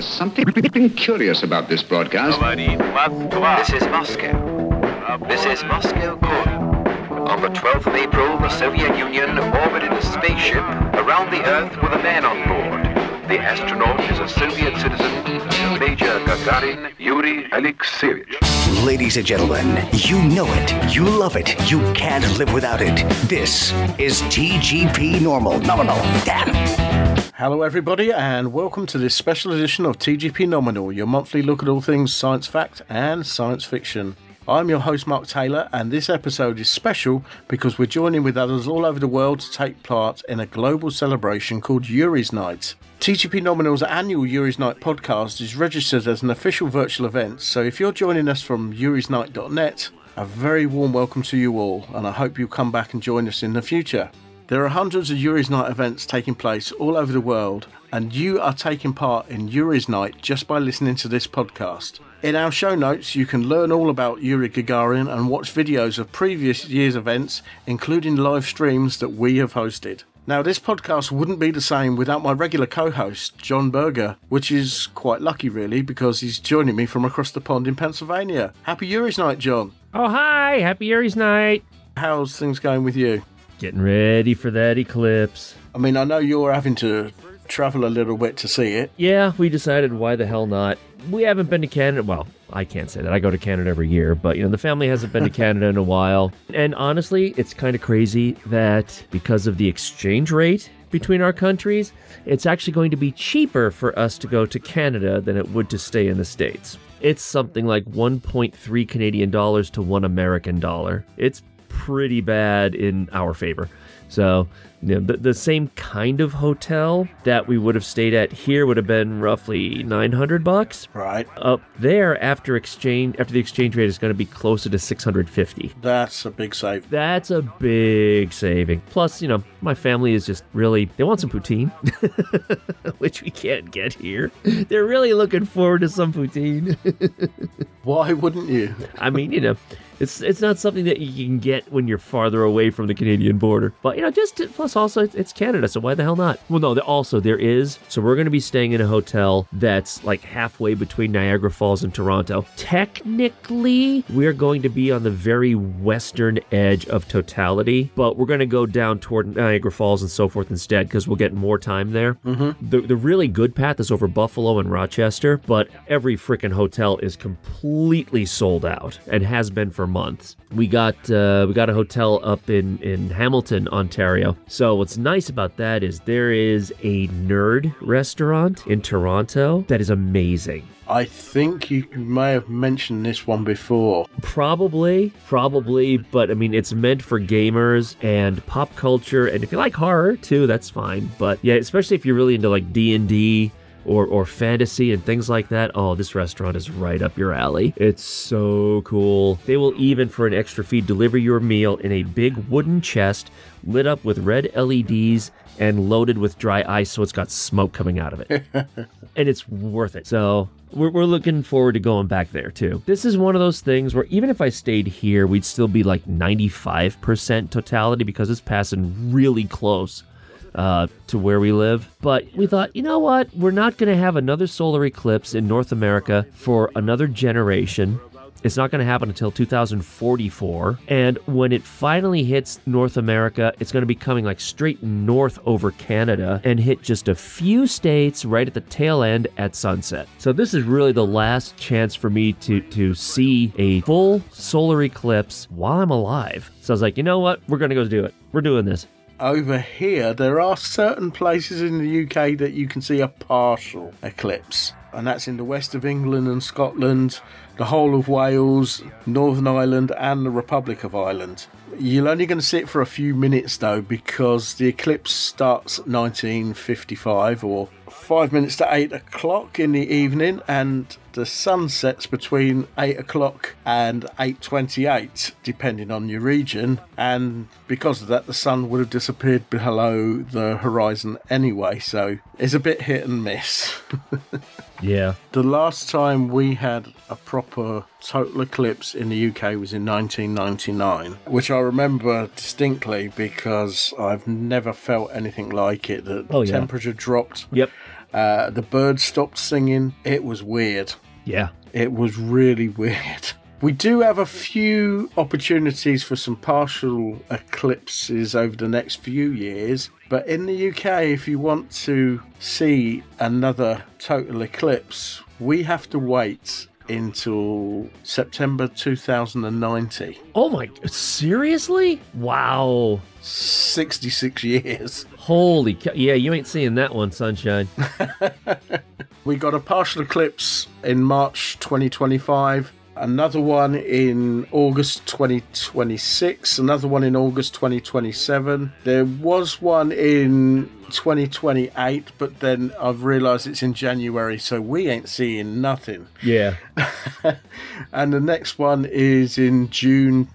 There's something curious about this broadcast. This is Moscow. This is Moscow calling. On the 12th of April, the Soviet Union orbited a spaceship around the Earth with a man on board. The astronaut is a Soviet citizen, Major Gagarin Yuri Alexeyevich. Ladies and gentlemen, you know it, you love it, you can't live without it. This is TGP Normal. Nominal. Damn. Hello everybody and welcome to this special edition of TGP Nominal, your monthly look at all things science fact and science fiction. I'm your host Mark Taylor, and this episode is special because we're joining with others all over the world to take part in a global celebration called Yuri's Night. TGP Nominal's annual Yuri's Night podcast is registered as an official virtual event, so if you're joining us from yurisnight.net, a very warm welcome to you all, and I hope you'll come back and join us in the future. There are hundreds of Yuri's Night events taking place all over the world, and you are taking part in Yuri's Night just by listening to this podcast. In our show notes, you can learn all about Yuri Gagarin and watch videos of previous year's events, including live streams that we have hosted. Now, this podcast wouldn't be the same without my regular co-host, John Berger, which is quite lucky, really, because he's joining me from across the pond in Pennsylvania. Happy Yuri's Night, John. Oh, hi. Happy Yuri's Night. How's things going with you? Getting ready for that eclipse. I mean, I know you're having to travel a little bit to see it. Yeah, we decided why the hell not. We haven't been to Canada. Well, I can't say that. I go to Canada every year, but the family hasn't been to Canada in a while. And honestly, it's kind of crazy that because of the exchange rate between our countries, it's actually going to be cheaper for us to go to Canada than it would to stay in the States. It's something like 1.3 Canadian dollars to 1 American dollar. It's pretty bad in our favor. So, the same kind of hotel that we would have stayed at here would have been roughly $900. Right. Up there, after the exchange rate, is going to be closer to $650. That's a big save. That's a big saving. Plus, my family is just really, they want some poutine, which we can't get here. They're really looking forward to some poutine. Why wouldn't you? I mean, it's not something that you can get when you're farther away from the Canadian border. But, plus also it's Canada, so why the hell not? Well, no, there is. So we're going to be staying in a hotel that's like halfway between Niagara Falls and Toronto. Technically, we're going to be on the very western edge of totality, but we're going to go down toward Niagara Falls and so forth instead because we'll get more time there. Mm-hmm. The really good path is over Buffalo and Rochester, but every freaking hotel is completely sold out and has been for months. We got a hotel up in Hamilton, Ontario. So what's nice about that is there is a nerd restaurant in Toronto that is amazing. I think you may have mentioned this one before. Probably, but I mean, it's meant for gamers and pop culture, and if you like horror too, that's fine. But yeah, especially if you're really into like D&D or fantasy and things like that, oh, this restaurant is right up your alley. It's so cool. They will even, for an extra fee, deliver your meal in a big wooden chest lit up with red LEDs and loaded with dry ice, so it's got smoke coming out of it. And it's worth it. So we're looking forward to going back there too. This is one of those things where even if I stayed here, we'd still be like 95% totality because it's passing really close to where we live. But we thought, you know what? We're not going to have another solar eclipse in North America for another generation. It's not going to happen until 2044. And when it finally hits North America, it's going to be coming like straight north over Canada and hit just a few states right at the tail end at sunset. So this is really the last chance for me to see a full solar eclipse while I'm alive. So I was like, you know what? We're going to go do it. We're doing this. Over here, there are certain places in the UK that you can see a partial eclipse. And that's in the west of England and Scotland, the whole of Wales, Northern Ireland and the Republic of Ireland. You're only going to see it for a few minutes though, because the eclipse starts at 1955 or 5 minutes to 8 o'clock in the evening, and the sun sets between 8 o'clock and 8:28, depending on your region. And because of that, the sun would have disappeared below the horizon anyway, so it's a bit hit and miss. Yeah. The last time we had a proper total eclipse in the UK was in 1999, which I remember distinctly because I've never felt anything like it. The temperature dropped. Yep. The birds stopped singing. It was weird. Yeah. It was really weird. We do have a few opportunities for some partial eclipses over the next few years, but in the UK, if you want to see another total eclipse, we have to wait until September 2090. Oh my, seriously? Wow. 66 years. Holy cow. Yeah, you ain't seeing that one, sunshine. We got a partial eclipse in March 2025. Another one in August 2026, another one in August 2027. There was one in 2028, but then I've realised it's in January, so we ain't seeing nothing. Yeah. And the next one is in June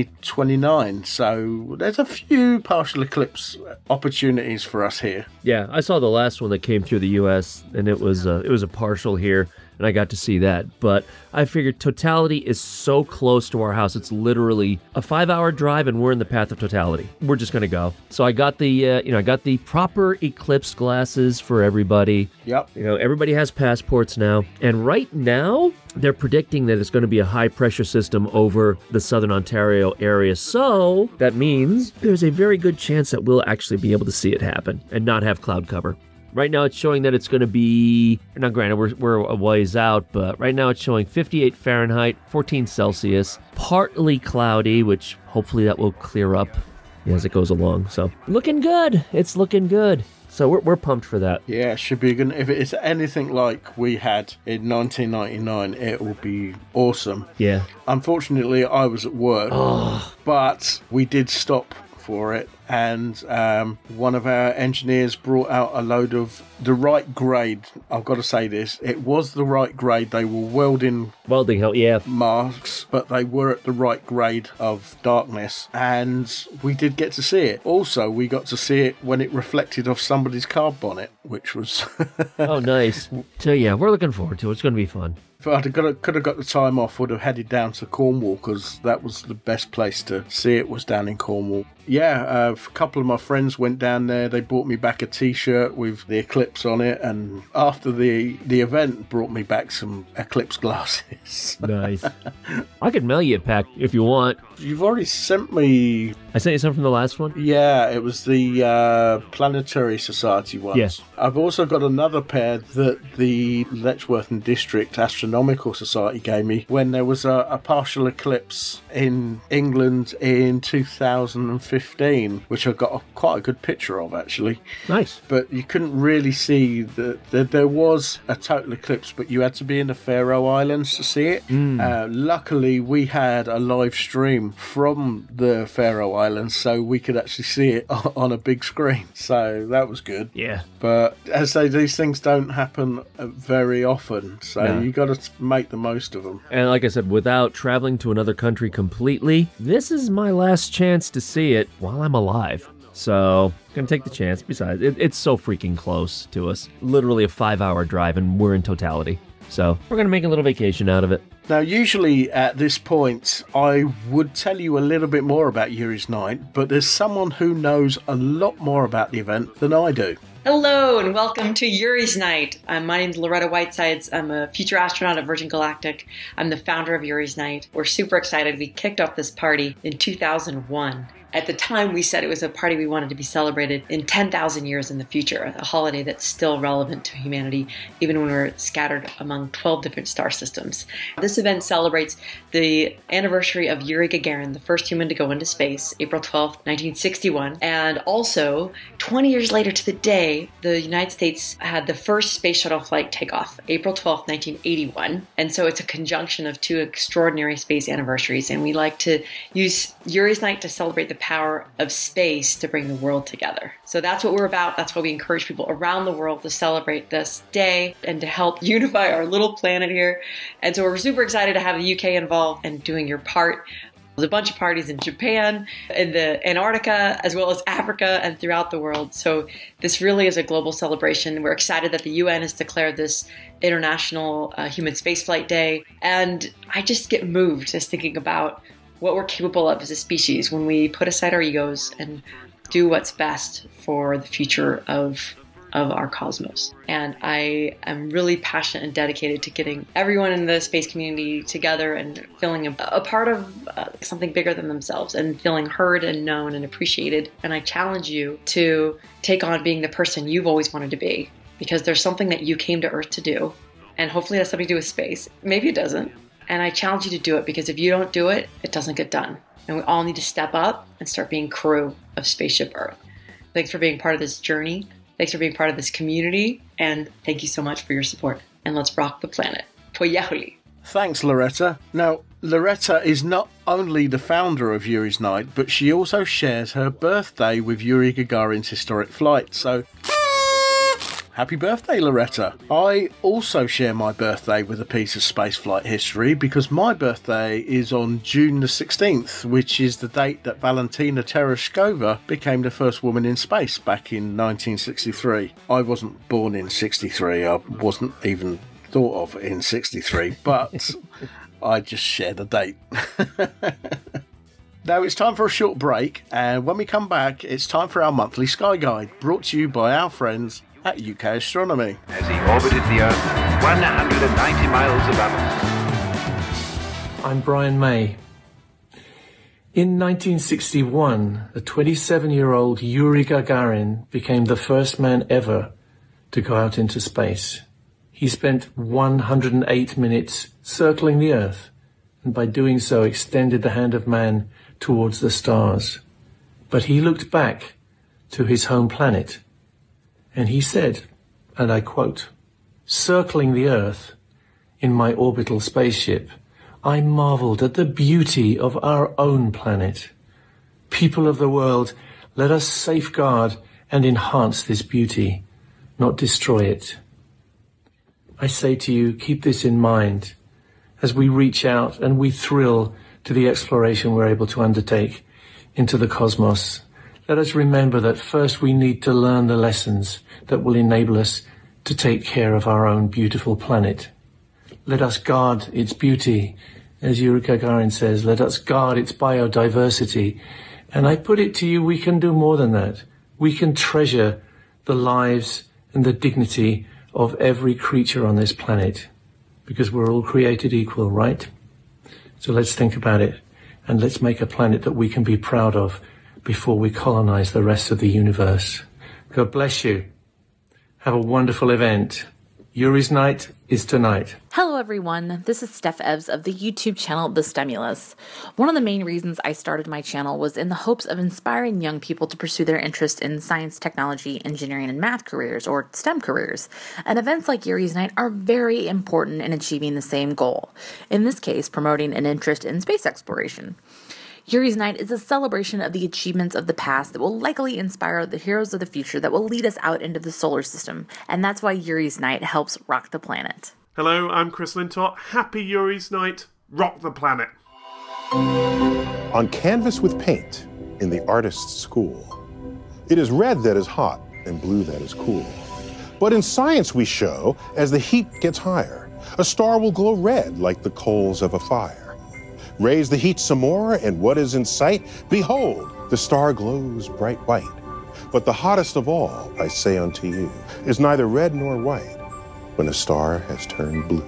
2029, so there's a few partial eclipse opportunities for us here. Yeah, I saw the last one that came through the U.S., and it was a partial here, and I got to see that. But I figured totality is so close to our house. It's literally a 5-hour drive, and we're in the path of totality. We're just going to go. So I got the proper eclipse glasses for everybody. Yep. Everybody has passports now. And right now, they're predicting that it's going to be a high-pressure system over the southern Ontario area. So that means there's a very good chance that we'll actually be able to see it happen and not have cloud cover. Right now, it's showing that it's going to be, now granted, we're a ways out, but right now it's showing 58 Fahrenheit, 14 Celsius, partly cloudy, which hopefully that will clear up as it goes along. So looking good. It's looking good. So we're pumped for that. Yeah, it should be good. If it's anything like we had in 1999, it will be awesome. Yeah. Unfortunately, I was at work, but we did stop for it, and one of our engineers brought out a load of the right grade. I've got to say this, it was the right grade. They were welding hell, yeah, masks, but they were at the right grade of darkness, and we did get to see it. Also, we got to see it when it reflected off somebody's car bonnet, which was oh, nice. So yeah, we're looking forward to it. It's going to be fun. If I could have got the time off, would have headed down to Cornwall, because that was the best place to see it, was down in Cornwall. Yeah, a couple of my friends went down there. They brought me back a T-shirt with the eclipse on it, and after the event, brought me back some eclipse glasses. Nice. I could mail you a pack if you want. You've already sent me. I sent you some from the last one? Yeah, it was the Planetary Society ones. Yes. I've also got another pair that the Letchworth and District Astronomical Society gave me when there was a partial eclipse in England in 2015, which I got quite a good picture of, actually. Nice. But you couldn't really see that there was a total eclipse, but you had to be in the Faroe Islands to see it. Luckily, we had a live stream from the Faroe Islands, so we could actually see it on a big screen. So that was good. Yeah. But as I say, these things don't happen very often, so you got to make the most of them. And like I said, without traveling to another country completely, this is my last chance to see it while I'm alive. So, gonna take the chance. Besides, it's so freaking close to us. Literally a 5-hour drive, and we're in totality. So, we're gonna make a little vacation out of it. Now, usually at this point, I would tell you a little bit more about Yuri's Night, but there's someone who knows a lot more about the event than I do. Hello and welcome to Yuri's Night. My name's Loretta Whitesides. I'm a future astronaut at Virgin Galactic. I'm the founder of Yuri's Night. We're super excited. We kicked off this party in 2001. At the time, we said it was a party we wanted to be celebrated in 10,000 years in the future, a holiday that's still relevant to humanity, even when we're scattered among 12 different star systems. This event celebrates the anniversary of Yuri Gagarin, the first human to go into space, April 12th, 1961. And also, 20 years later to the day, the United States had the first space shuttle flight take off, April 12th, 1981. And so it's a conjunction of two extraordinary space anniversaries. And we like to use Yuri's Night to celebrate the power of space to bring the world together. So that's what we're about. That's why we encourage people around the world to celebrate this day and to help unify our little planet here. And so we're super excited to have the UK involved and doing your part. There's a bunch of parties in Japan, in the Antarctica, as well as Africa and throughout the world. So this really is a global celebration. We're excited that the UN has declared this International Human Spaceflight Day. And I just get moved just thinking about what we're capable of as a species when we put aside our egos and do what's best for the future of of our cosmos. And I am really passionate and dedicated to getting everyone in the space community together and feeling a part of something bigger than themselves and feeling heard and known and appreciated. And I challenge you to take on being the person you've always wanted to be, because there's something that you came to Earth to do. And hopefully it has something to do with space. Maybe it doesn't. And I challenge you to do it, because if you don't do it, it doesn't get done. And we all need to step up and start being crew of Spaceship Earth. Thanks for being part of this journey. Thanks for being part of this community. And thank you so much for your support. And let's rock the planet. Poyahuli. Thanks, Loretta. Now, Loretta is not only the founder of Yuri's Night, but she also shares her birthday with Yuri Gagarin's historic flight. So, happy birthday, Loretta. I also share my birthday with a piece of spaceflight history, because my birthday is on June the 16th, which is the date that Valentina Tereshkova became the first woman in space back in 1963. I wasn't born in 63. I wasn't even thought of in 63, but I just share the date. Now it's time for a short break, and when we come back, it's time for our monthly Sky Guide, brought to you by our friends at UK Astronomy. As he orbited the Earth 190 miles above us. I'm Brian May. In 1961, a 27-year-old Yuri Gagarin became the first man ever to go out into space. He spent 108 minutes circling the Earth, and by doing so extended the hand of man towards the stars. But he looked back to his home planet, and he said, and I quote, "Circling the Earth in my orbital spaceship, I marveled at the beauty of our own planet. People of the world, let us safeguard and enhance this beauty, not destroy it." I say to you, keep this in mind as we reach out and we thrill to the exploration we're able to undertake into the cosmos. Let us remember that first we need to learn the lessons that will enable us to take care of our own beautiful planet. Let us guard its beauty. As Yuri Gagarin says, let us guard its biodiversity. And I put it to you, we can do more than that. We can treasure the lives and the dignity of every creature on this planet, because we're all created equal, right? So let's think about it, and let's make a planet that we can be proud of before we colonize the rest of the universe. God bless you. Have a wonderful event. Yuri's Night is tonight. Hello everyone, this is Steph Evs of the YouTube channel The Stimulus. One of the main reasons I started my channel was in the hopes of inspiring young people to pursue their interest in science, technology, engineering, and math careers, or STEM careers. And events like Yuri's Night are very important in achieving the same goal. In this case, promoting an interest in space exploration. Yuri's Night is a celebration of the achievements of the past that will likely inspire the heroes of the future that will lead us out into the solar system, and that's why Yuri's Night helps rock the planet. Hello, I'm Chris Lintott. Happy Yuri's Night. Rock the planet. On canvas with paint in the artist's school, it is red that is hot and blue that is cool. But in science we show, as the heat gets higher, a star will glow red like the coals of a fire. Raise the heat some more, and what is in sight? Behold, the star glows bright white. But the hottest of all, I say unto you, is neither red nor white, when a star has turned blue.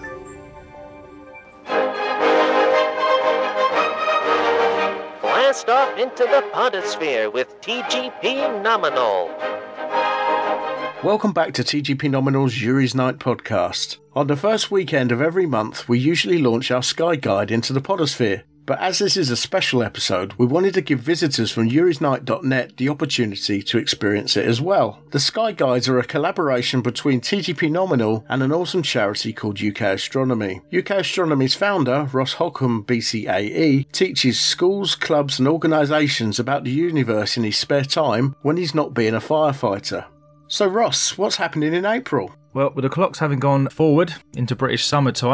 Blast off into the podosphere with TGP Nominal. Welcome back to TGP Nominal's Yuri's Night podcast. On the first weekend of every month, we usually launch our Sky Guide into the podosphere. But as this is a special episode, we wanted to give visitors from yurisnight.net the opportunity to experience it as well. The Sky Guides are a collaboration between TGP Nominal and an awesome charity called UK Astronomy. UK Astronomy's founder, Ross Holcomb BCAE, teaches schools, clubs and organisations about the universe in his spare time when he's not being a firefighter. So Ross, what's happening in April? Well, with the clocks having gone forward into British summertime,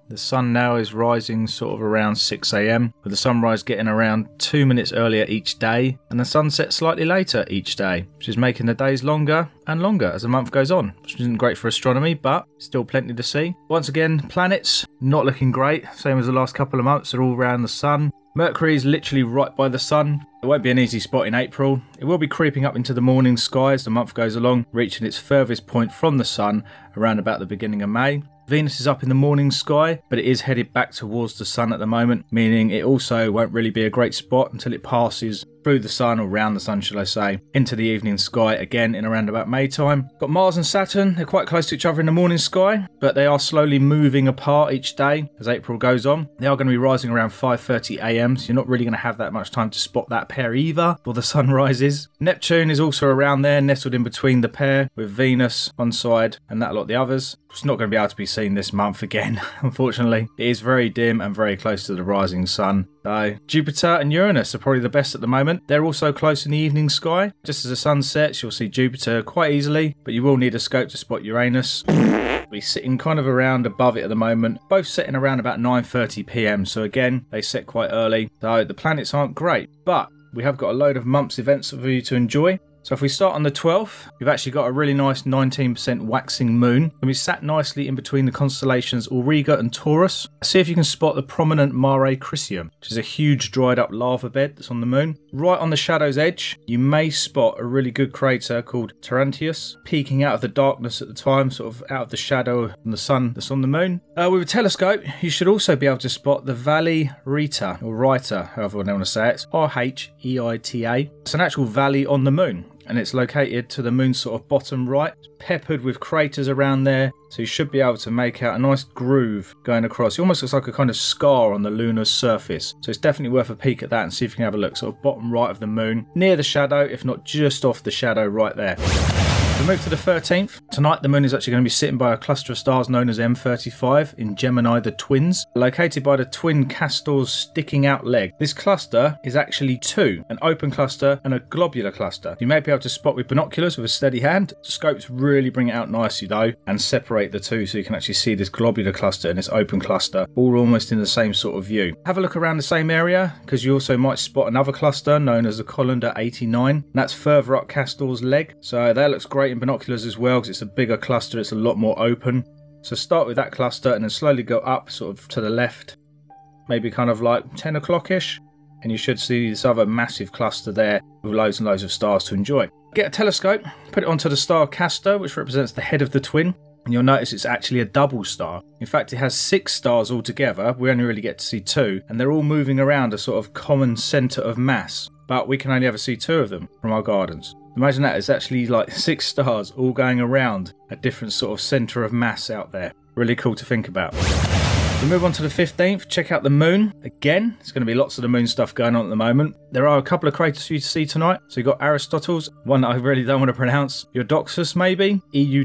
The sun now is rising sort of around 6 a.m, with the sunrise getting around 2 minutes earlier each day, and the sunset slightly later each day, which is making the days longer and longer as the month goes on, which isn't great for astronomy, but still plenty to see. Once again, planets not looking great, same as the last couple of months, they're all around the sun. Mercury is literally right by the sun. It won't be an easy spot in April. It will be creeping up into the morning sky as the month goes along, reaching its furthest point from the sun around about the beginning of May. Venus is up in the morning sky, but it is headed back towards the sun at the moment, meaning it also won't really be a great spot until it passes through the sun, or round the sun should I say, into the evening sky again in around about May time. Got Mars and Saturn, they're quite close to each other in the morning sky, but they are slowly moving apart each day as April goes on. They are going to be rising around 5:30 a.m, so you're not really going to have that much time to spot that pair either before the sun rises. Neptune is also around there, nestled in between the pair, with Venus one side and that lot the others. It's not going to be able to be seen this month again, unfortunately. It is very dim and very close to the rising sun. So Jupiter and Uranus are probably the best at the moment. They're also close in the evening sky. Just as the sun sets, you'll see Jupiter quite easily, but you will need a scope to spot Uranus. We're sitting kind of around above it at the moment, both setting around about 9:30 p.m. So again, they set quite early. So the planets aren't great, but we have got a load of months events for you to enjoy. So if we start on the 12th, we've actually got a really nice 19% waxing moon. And we sat nicely in between the constellations Auriga and Taurus. See if you can spot the prominent Mare Crisium, which is a huge dried up lava bed that's on the moon. Right on the shadow's edge, you may spot a really good crater called Tarantius, peeking out of the darkness at the time, sort of out of the shadow from the sun that's on the moon. With a telescope, you should also be able to spot the Valley Rita, or Rita, however you want to say it. It's R-H-E-I-T-A. It's an actual valley on the moon, and it's located to the moon's sort of bottom right. It's peppered with craters around there, so you should be able to make out a nice groove going across. It almost looks like a kind of scar on the lunar surface, so it's definitely worth a peek at that and see if you can have a look. Sort of bottom right of the moon, near the shadow, if not just off the shadow right there. We move to the 13th. Tonight the moon is actually going to be sitting by a cluster of stars known as M35 in Gemini, the twins, located by the twin Castor's sticking out leg. This cluster is actually two, an open cluster and a globular cluster. You may be able to spot with binoculars with a steady hand. Scopes really bring it out nicely though and separate the two so you can actually see this globular cluster and this open cluster all almost in the same sort of view. Have a look around the same area because you also might spot another cluster known as the Colander 89. And that's further up Castor's leg, so that looks great in binoculars as well because it's a bigger cluster, it's a lot more open. So start with that cluster and then slowly go up sort of to the left, maybe kind of like 10 o'clock-ish, and you should see this other massive cluster there with loads and loads of stars to enjoy. Get a telescope, put it onto the star Castor, which represents the head of the twin, and you'll notice it's actually a double star. In fact, it has 6 stars altogether. We only really get to see 2, and they're all moving around a sort of common centre of mass, but we can only ever see 2 of them from our gardens. Imagine that, it's actually like 6 stars all going around a different sort of centre of mass out there. Really cool to think about. We move on to the 15th, check out the moon. Again, there's going to be lots of the moon stuff going on at the moment. There are a couple of craters for you to see tonight. So you've got Aristotle's, one that I really don't want to pronounce. Eudoxus maybe,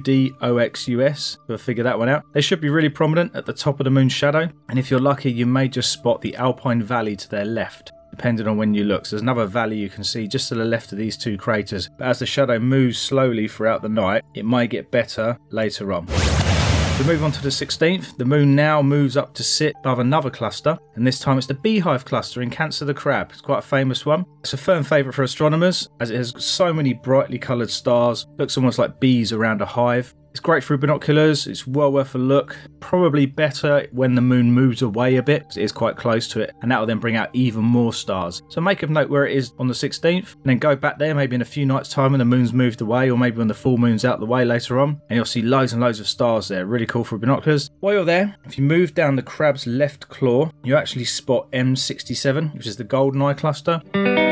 Eudoxus, we'll figure that one out. They should be really prominent at the top of the moon's shadow. And if you're lucky, you may just spot the Alpine Valley to their left, depending on when you look. So there's another valley you can see just to the left of these 2 craters. But as the shadow moves slowly throughout the night, it might get better later on. We move on to the 16th. The moon now moves up to sit above another cluster, and this time it's the Beehive cluster in Cancer the Crab. It's quite a famous one. It's a firm favourite for astronomers as it has so many brightly coloured stars. Looks almost like bees around a hive. It's great through binoculars, it's well worth a look. Probably better when the moon moves away a bit, because it is quite close to it, and that will then bring out even more stars. So make a note where it is on the 16th, and then go back there maybe in a few nights' time when the moon's moved away, or maybe when the full moon's out the way later on, and you'll see loads and loads of stars there. Really cool for binoculars. While you're there, if you move down the crab's left claw, you actually spot M67, which is the Goldeneye cluster.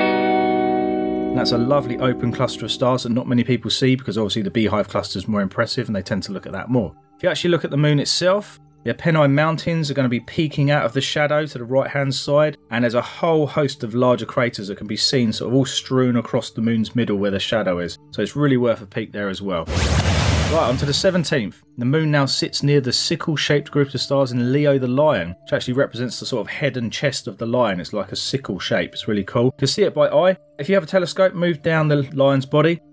And that's a lovely open cluster of stars that not many people see because obviously the Beehive cluster is more impressive and they tend to look at that more. If you actually look at the moon itself, the Apennine Mountains are going to be peeking out of the shadow to the right hand side, and there's a whole host of larger craters that can be seen sort of all strewn across the moon's middle where the shadow is. So it's really worth a peek there as well. Right, on to the 17th. The moon now sits near the sickle-shaped group of stars in Leo the Lion, which actually represents the sort of head and chest of the lion. It's like a sickle shape. It's really cool. You can see it by eye. If you have a telescope, move down the lion's body.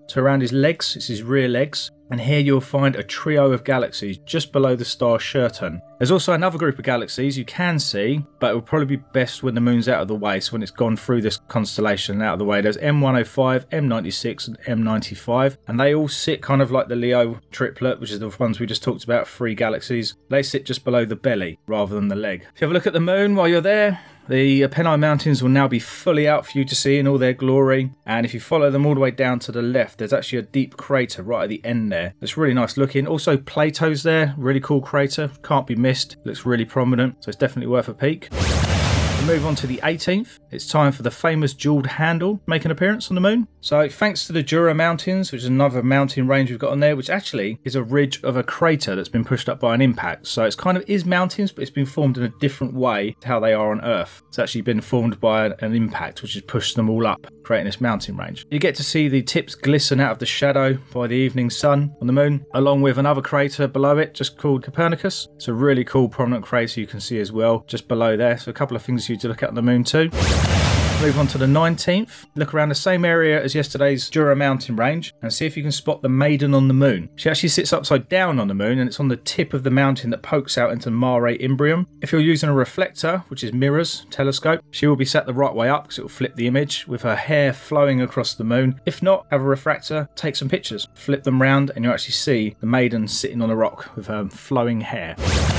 to around his legs. It's his rear legs. And here you'll find a trio of galaxies just below the star Sherton. There's also another group of galaxies you can see, but it will probably be best when the moon's out of the way. So when it's gone through this constellation and out of the way, there's M105, M96 and M95. And they all sit kind of like the Leo triplet, which is the ones we just talked about, 3 galaxies. They sit just below the belly rather than the leg. If you have a look at the moon while you're there, the Pennine Mountains will now be fully out for you to see in all their glory. And if you follow them all the way down to the left, there's actually a deep crater right at the end there. It's really nice looking. Also Plato's there, really cool crater, can't be missed. Looks really prominent, so it's definitely worth a peek. We move on to the 18th. It's time for the famous jeweled handle to make an appearance on the moon. So thanks to the Jura Mountains, which is another mountain range we've got on there, which actually is a ridge of a crater that's been pushed up by an impact. So it's kind of is mountains, but it's been formed in a different way to how they are on Earth. It's actually been formed by an impact, which has pushed them all up, creating this mountain range. You get to see the tips glisten out of the shadow by the evening sun on the moon, along with another crater below it, just called Copernicus. It's a really cool prominent crater you can see as well, just below there. So a couple of things for you to look at on the moon too. Move on to the 19th. Look around the same area as yesterday's Jura mountain range and see if you can spot the Maiden on the moon. She actually sits upside down on the moon and it's on the tip of the mountain that pokes out into Mare Imbrium. If you're using a reflector, which is mirrors, telescope, she will be set the right way up because it will flip the image with her hair flowing across the moon. If not, have a refractor, take some pictures, flip them round and you actually see the Maiden sitting on a rock with her flowing hair.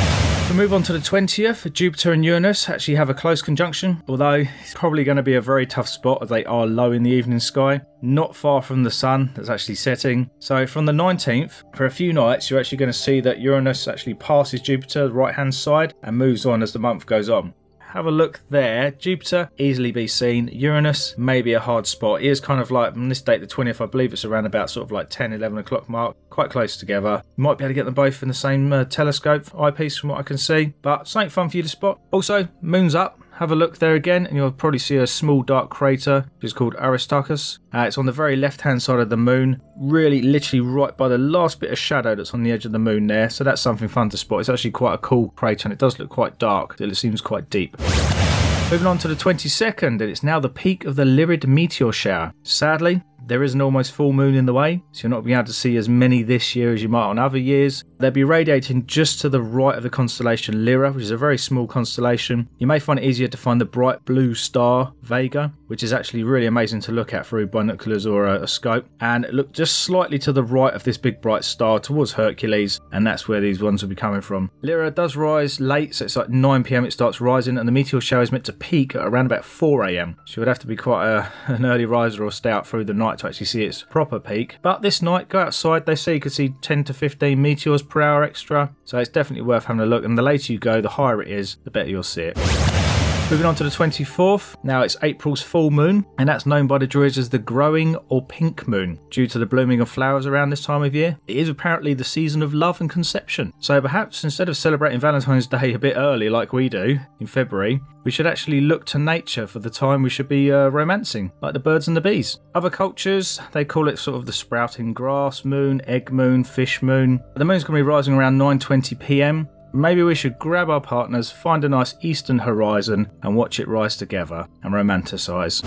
We move on to the 20th. Jupiter and Uranus actually have a close conjunction, although it's probably going to be a very tough spot as they are low in the evening sky, not far from the sun that's actually setting. So from the 19th, for a few nights, you're actually going to see that Uranus actually passes Jupiter the right hand side and moves on as the month goes on. Have a look there. Jupiter easily be seen. Uranus may be a hard spot. It is kind of like on this date, the 20th, I believe it's around about sort of like 10, 11 o'clock mark. Quite close together. You might be able to get them both in the same telescope eyepiece from what I can see. But something fun for you to spot. Also, moon's up. Have a look there again and you'll probably see a small dark crater which is called Aristarchus. It's on the very left hand side of the moon, really literally right by the last bit of shadow that's on the edge of the moon there, so that's something fun to spot. It's actually quite a cool crater and it does look quite dark, it seems quite deep. Moving on to the 22nd, and it's now the peak of the Lyrid meteor shower. Sadly, there is an almost full moon in the way, so you're not being able to see as many this year as you might on other years. They'll be radiating just to the right of the constellation Lyra, which is a very small constellation. You may find it easier to find the bright blue star Vega, which is actually really amazing to look at through binoculars or a scope. And look just slightly to the right of this big bright star towards Hercules, and that's where these ones will be coming from. Lyra does rise late, so it's like 9 PM it starts rising, and the meteor shower is meant to peak at around about 4 AM. So you would have to be quite an early riser or stay out through the night to actually see its proper peak. But this night, go outside, they say you could see 10 to 15 meteors per hour extra, so it's definitely worth having a look, and the later you go, the higher it is, the better you'll see it. Moving on to the 24th, now it's April's full moon, and that's known by the Druids as the growing or pink moon, due to the blooming of flowers around this time of year. It is apparently the season of love and conception, so perhaps instead of celebrating Valentine's Day a bit early like we do in February, we should actually look to nature for the time we should be romancing, like the birds and the bees. Other cultures, they call it sort of the sprouting grass moon, egg moon, fish moon. The moon's going to be rising around 9:20 PM. Maybe we should grab our partners, find a nice eastern horizon and watch it rise together and romanticise.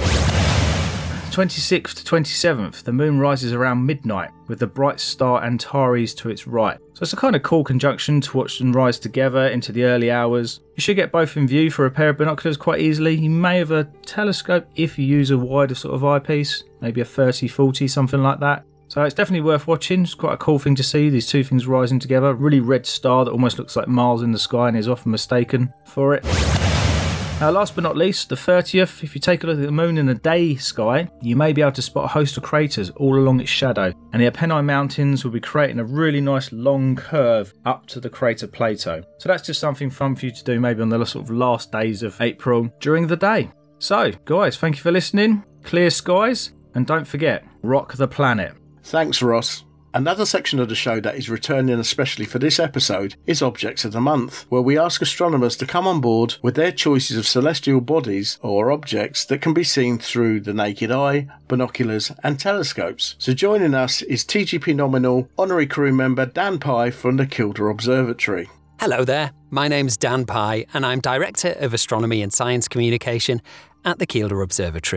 26th to 27th, the moon rises around midnight with the bright star Antares to its right. So it's a kind of cool conjunction to watch them rise together into the early hours. You should get both in view for a pair of binoculars quite easily. You may have a telescope if you use a wider sort of eyepiece, maybe a 30-40, something like that. So it's definitely worth watching. It's quite a cool thing to see, these two things rising together. A really red star that almost looks like Mars in the sky and is often mistaken for it. Now last but not least, the 30th, if you take a look at the moon in the day sky, you may be able to spot a host of craters all along its shadow. And the Apennine Mountains will be creating a really nice long curve up to the crater Plato. So that's just something fun for you to do maybe on the sort of last days of April during the day. So guys, thank you for listening. Clear skies, and don't forget, rock the planet. Thanks, Ross. Another section of the show that is returning especially for this episode is Objects of the Month, where we ask astronomers to come on board with their choices of celestial bodies or objects that can be seen through the naked eye, binoculars and telescopes. So joining us is TGP Nominal Honorary Crew Member Dan Pye from the Kilda Observatory. Hello there, my name's Dan Pye and I'm Director of Astronomy and Science Communication at the Kilda Observatory.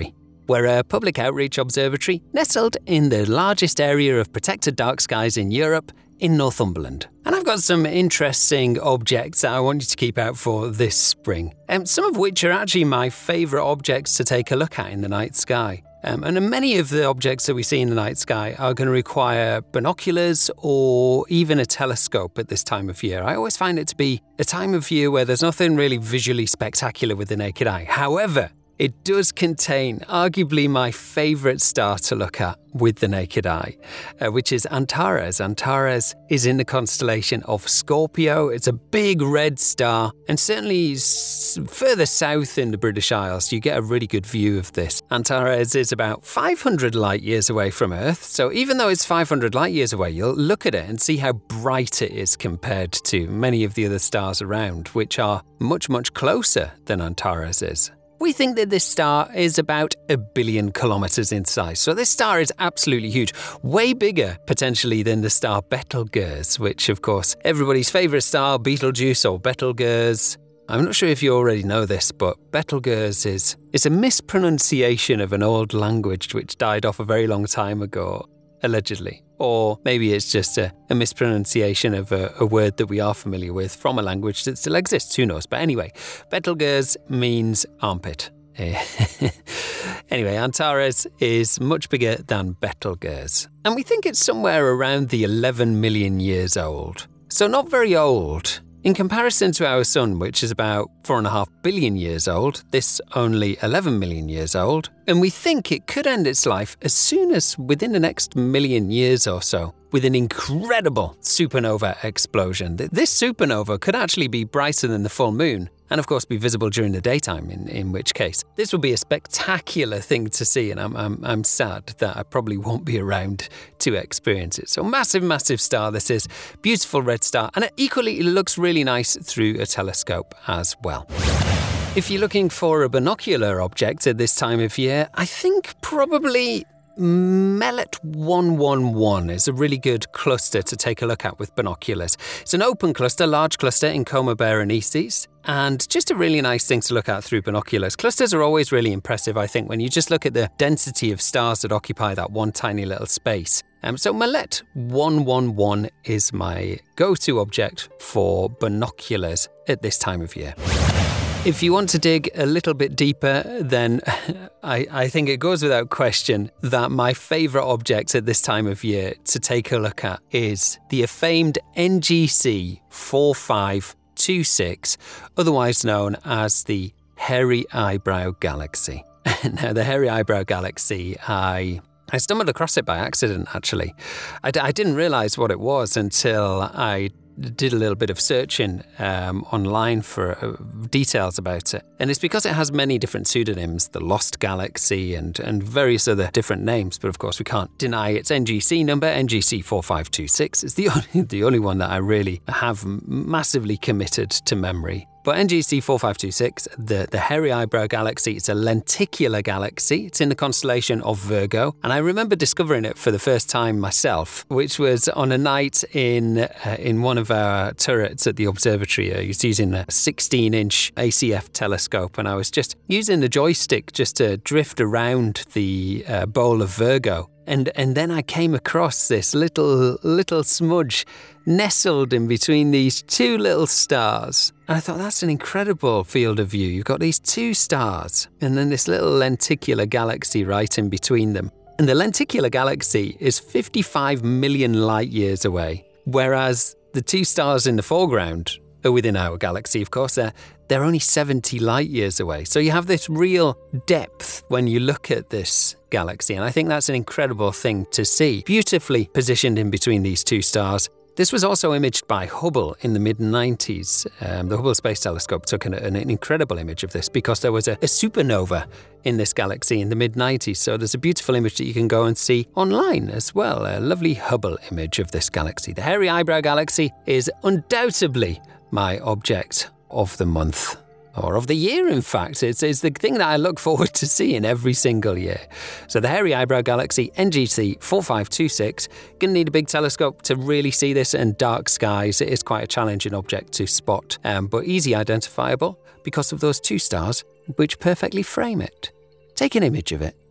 We're a public outreach observatory nestled in the largest area of protected dark skies in Europe, in Northumberland. And I've got some interesting objects that I want you to keep out for this spring, some of which are actually my favourite objects to take a look at in the night sky. And many of the objects that we see in the night sky are going to require binoculars or even a telescope at this time of year. I always find it to be a time of year where there's nothing really visually spectacular with the naked eye. However, it does contain arguably my favourite star to look at with the naked eye, which is Antares. Antares is in the constellation of Scorpio. It's a big red star, and certainly further south in the British Isles, you get a really good view of this. Antares is about 500 light years away from Earth, so even though it's 500 light years away, you'll look at it and see how bright it is compared to many of the other stars around, which are much, much closer than Antares is. We think that this star is about 1 billion kilometres in size. So this star is absolutely huge, way bigger potentially than the star Betelgeuse, which of course everybody's favourite star, Betelgeuse or Betelgeuse. I'm not sure if you already know this, but Betelgeuse is a mispronunciation of an old language which died off a very long time ago, allegedly. Or maybe it's just a mispronunciation of a word that we are familiar with from a language that still exists, who knows. But anyway, Betelgeuse means armpit. Anyway, Antares is much bigger than Betelgeuse. And we think it's somewhere around the 11 million years old. So not very old. In comparison to our sun, which is about 4.5 billion years old, this only 11 million years old, and we think it could end its life as soon as within the next million years or so, with an incredible supernova explosion. This supernova could actually be brighter than the full moon, and of course be visible during the daytime, in which case this would be a spectacular thing to see, and I'm sad that I probably won't be around to experience it. So massive, massive star this is, beautiful red star, and it looks really nice through a telescope as well. If you're looking for a binocular object at this time of year, I think probably Melet 111 is a really good cluster to take a look at with binoculars. It's an open cluster, large cluster in Coma Berenices, and just a really nice thing to look at through binoculars. Clusters are always really impressive, I think, when you just look at the density of stars that occupy that one tiny little space. So Melet 111 is my go-to object for binoculars at this time of year. If you want to dig a little bit deeper, then I think it goes without question that my favourite object at this time of year to take a look at is the famed NGC 4526, otherwise known as the Hairy Eyebrow Galaxy. Now, the Hairy Eyebrow Galaxy, I stumbled across it by accident, actually. I didn't realise what it was until I did a little bit of searching online for details about it. And it's because it has many different pseudonyms, the Lost Galaxy and various other different names. But of course, we can't deny its NGC number. NGC 4526 is the only one that I really have massively committed to memory. But NGC 4526, the Hairy Eyebrow Galaxy, it's a lenticular galaxy. It's in the constellation of Virgo. And I remember discovering it for the first time myself, which was on a night in one of our turrets at the observatory. I was using a 16-inch ACF telescope, and I was just using the joystick just to drift around the bowl of Virgo. And then I came across this little smudge nestled in between these two little stars. And I thought, that's an incredible field of view. You've got these two stars and then this little lenticular galaxy right in between them. And the lenticular galaxy is 55 million light years away, whereas the two stars in the foreground are within our galaxy, of course. They're only 70 light years away. So you have this real depth when you look at this galaxy. And I think that's an incredible thing to see. Beautifully positioned in between these two stars. This was also imaged by Hubble in the mid-90s. The Hubble Space Telescope took an incredible image of this because there was a supernova in this galaxy in the mid-90s. So there's a beautiful image that you can go and see online as well. A lovely Hubble image of this galaxy. The Hairy Eyebrow Galaxy is undoubtedly my object of the month. Or of the year, in fact. It's the thing that I look forward to seeing every single year. So the Hairy Eyebrow Galaxy, NGC 4526, going to need a big telescope to really see this, and dark skies. It is quite a challenging object to spot, but easy identifiable because of those two stars which perfectly frame it. Take an image of it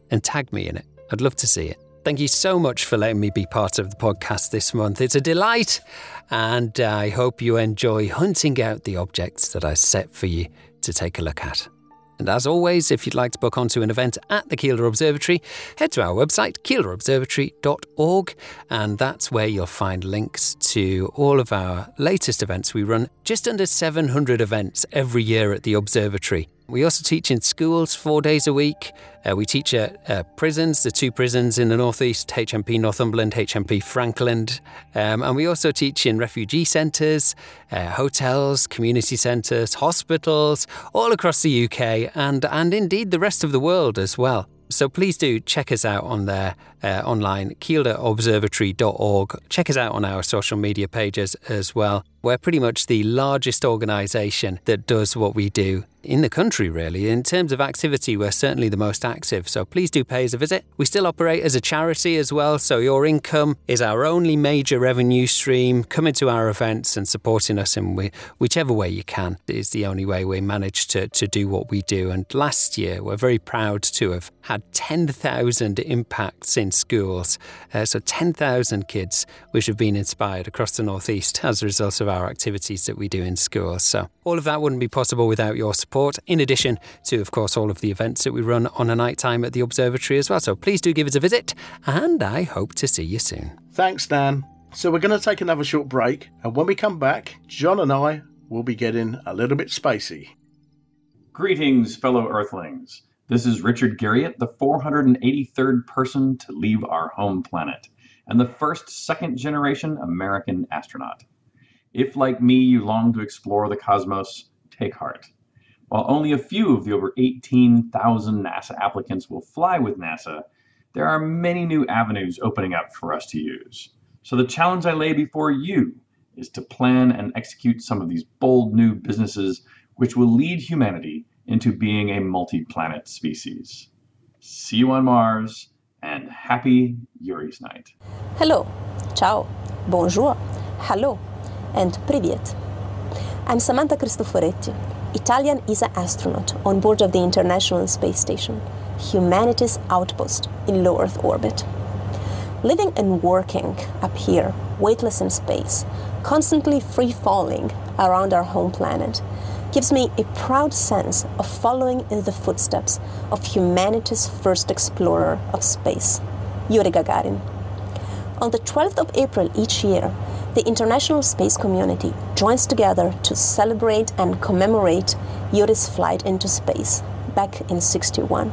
and tag me in it. I'd love to see it. Thank you so much for letting me be part of the podcast this month. It's a delight, and I hope you enjoy hunting out the objects that I set for you to take a look at. And as always, if you'd like to book onto an event at the Kielder Observatory, head to our website, kielderobservatory.org, and that's where you'll find links to all of our latest events. We run just under 700 events every year at the observatory. We also teach in schools 4 days a week. We teach at prisons, the 2 prisons in the northeast, HMP Northumberland, HMP Franklin. And we also teach in refugee centres, hotels, community centres, hospitals, all across the UK and indeed the rest of the world as well. So please do check us out on there online, kielderobservatory.org. Check us out on our social media pages as well. We're pretty much the largest organisation that does what we do in the country, really. In terms of activity, we're certainly the most active, so please do pay us a visit. We still operate as a charity as well, so your income is our only major revenue stream. Coming to our events and supporting us in whichever way you can is the only way we manage to do what we do. And last year, we're very proud to have had 10,000 impacts in schools. So 10,000 kids which have been inspired across the Northeast as a result of our activities that we do in schools. So all of that wouldn't be possible without your support, in addition to, of course, all of the events that we run on a night time at the observatory as well. So please do give us a visit, and I hope to see you soon. Thanks, Dan. So we're going to take another short break, and when we come back, John and I will be getting a little bit spacey. Greetings, fellow Earthlings. This is Richard Garriott, the 483rd person to leave our home planet, and the first second-generation American astronaut. If, like me, you long to explore the cosmos, take heart. While only a few of the over 18,000 NASA applicants will fly with NASA, there are many new avenues opening up for us to use. So the challenge I lay before you is to plan and execute some of these bold new businesses which will lead humanity into being a multi-planet species. See you on Mars, and happy Yuri's Night. Hello, ciao, bonjour, hello, and privyet. I'm Samantha Cristoforetti, Italian ESA astronaut on board of the International Space Station, humanity's outpost in low Earth orbit. Living and working up here, weightless in space, constantly free-falling around our home planet, gives me a proud sense of following in the footsteps of humanity's first explorer of space, Yuri Gagarin. On the 12th of April each year, the international space community joins together to celebrate and commemorate Yuri's flight into space back in '61.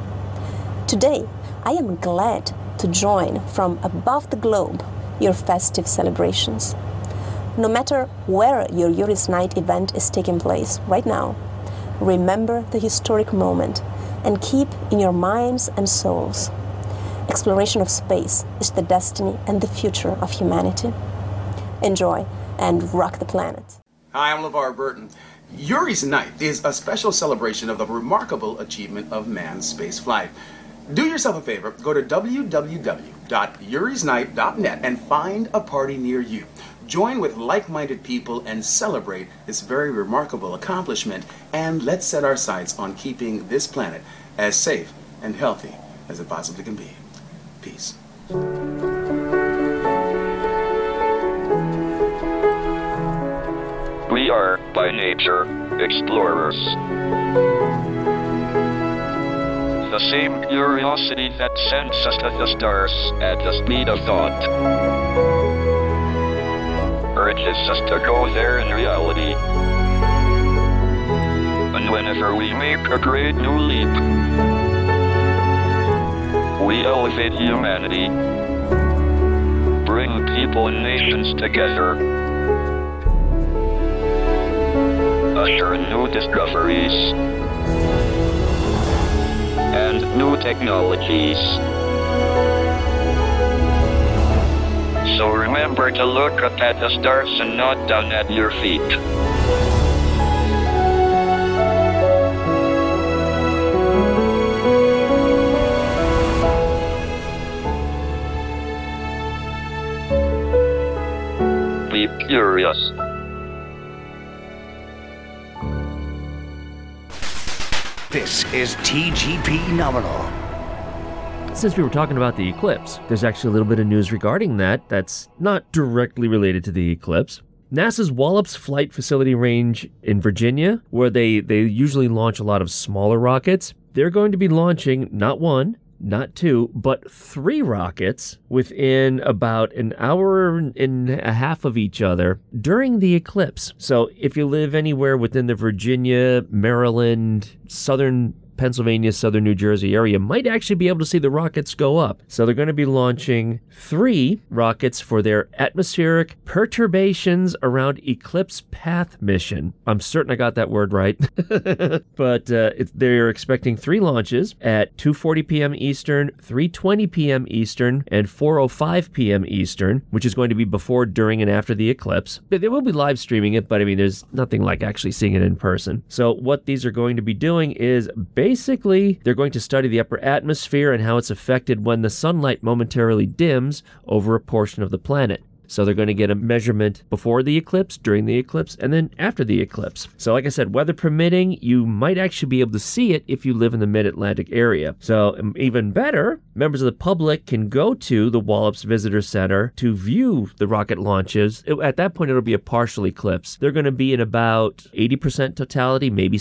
Today, I am glad to join from above the globe your festive celebrations. No matter where your Yuri's Night event is taking place right now, remember the historic moment and keep in your minds and souls. Exploration of space is the destiny and the future of humanity. Enjoy and rock the planet. Hi, I'm LeVar Burton. Yuri's Night is a special celebration of the remarkable achievement of manned spaceflight. Do yourself a favor, go to www.yurisnight.net and find a party near you. Join with like-minded people and celebrate this very remarkable accomplishment, and let's set our sights on keeping this planet as safe and healthy as it possibly can be. Peace. We are, by nature, explorers. The same curiosity that sends us to the stars at the speed of thought urges us to go there in reality. And whenever we make a great new leap, we elevate humanity, bring people and nations together, usher new discoveries and new technologies. So remember to look up at the stars and not down at your feet. Be curious. This is TGP Nominal. Since we were talking about the eclipse, there's actually a little bit of news regarding that that's not directly related to the eclipse. NASA's Wallops Flight Facility Range in Virginia, where they usually launch a lot of smaller rockets, they're going to be launching not one, not two, but 3 rockets within about an hour and a half of each other during the eclipse. So if you live anywhere within the Virginia, Maryland, southern Pennsylvania, southern New Jersey area, might actually be able to see the rockets go up. So they're going to be launching 3 rockets for their Atmospheric Perturbations Around Eclipse Path mission. I'm certain I got that word right. But they're expecting 3 launches at 2:40 p.m. Eastern, 3:20 p.m. Eastern, and 4:05 p.m. Eastern, which is going to be before, during, and after the eclipse. They will be live streaming it, but I mean, there's nothing like actually seeing it in person. So what these are going to be doing is basically, they're going to study the upper atmosphere and how it's affected when the sunlight momentarily dims over a portion of the planet. So they're going to get a measurement before the eclipse, during the eclipse, and then after the eclipse. So like I said, weather permitting, you might actually be able to see it if you live in the mid-Atlantic area. So even better, members of the public can go to the Wallops Visitor Center to view the rocket launches. At that point, it'll be a partial eclipse. They're going to be in about 80% totality, maybe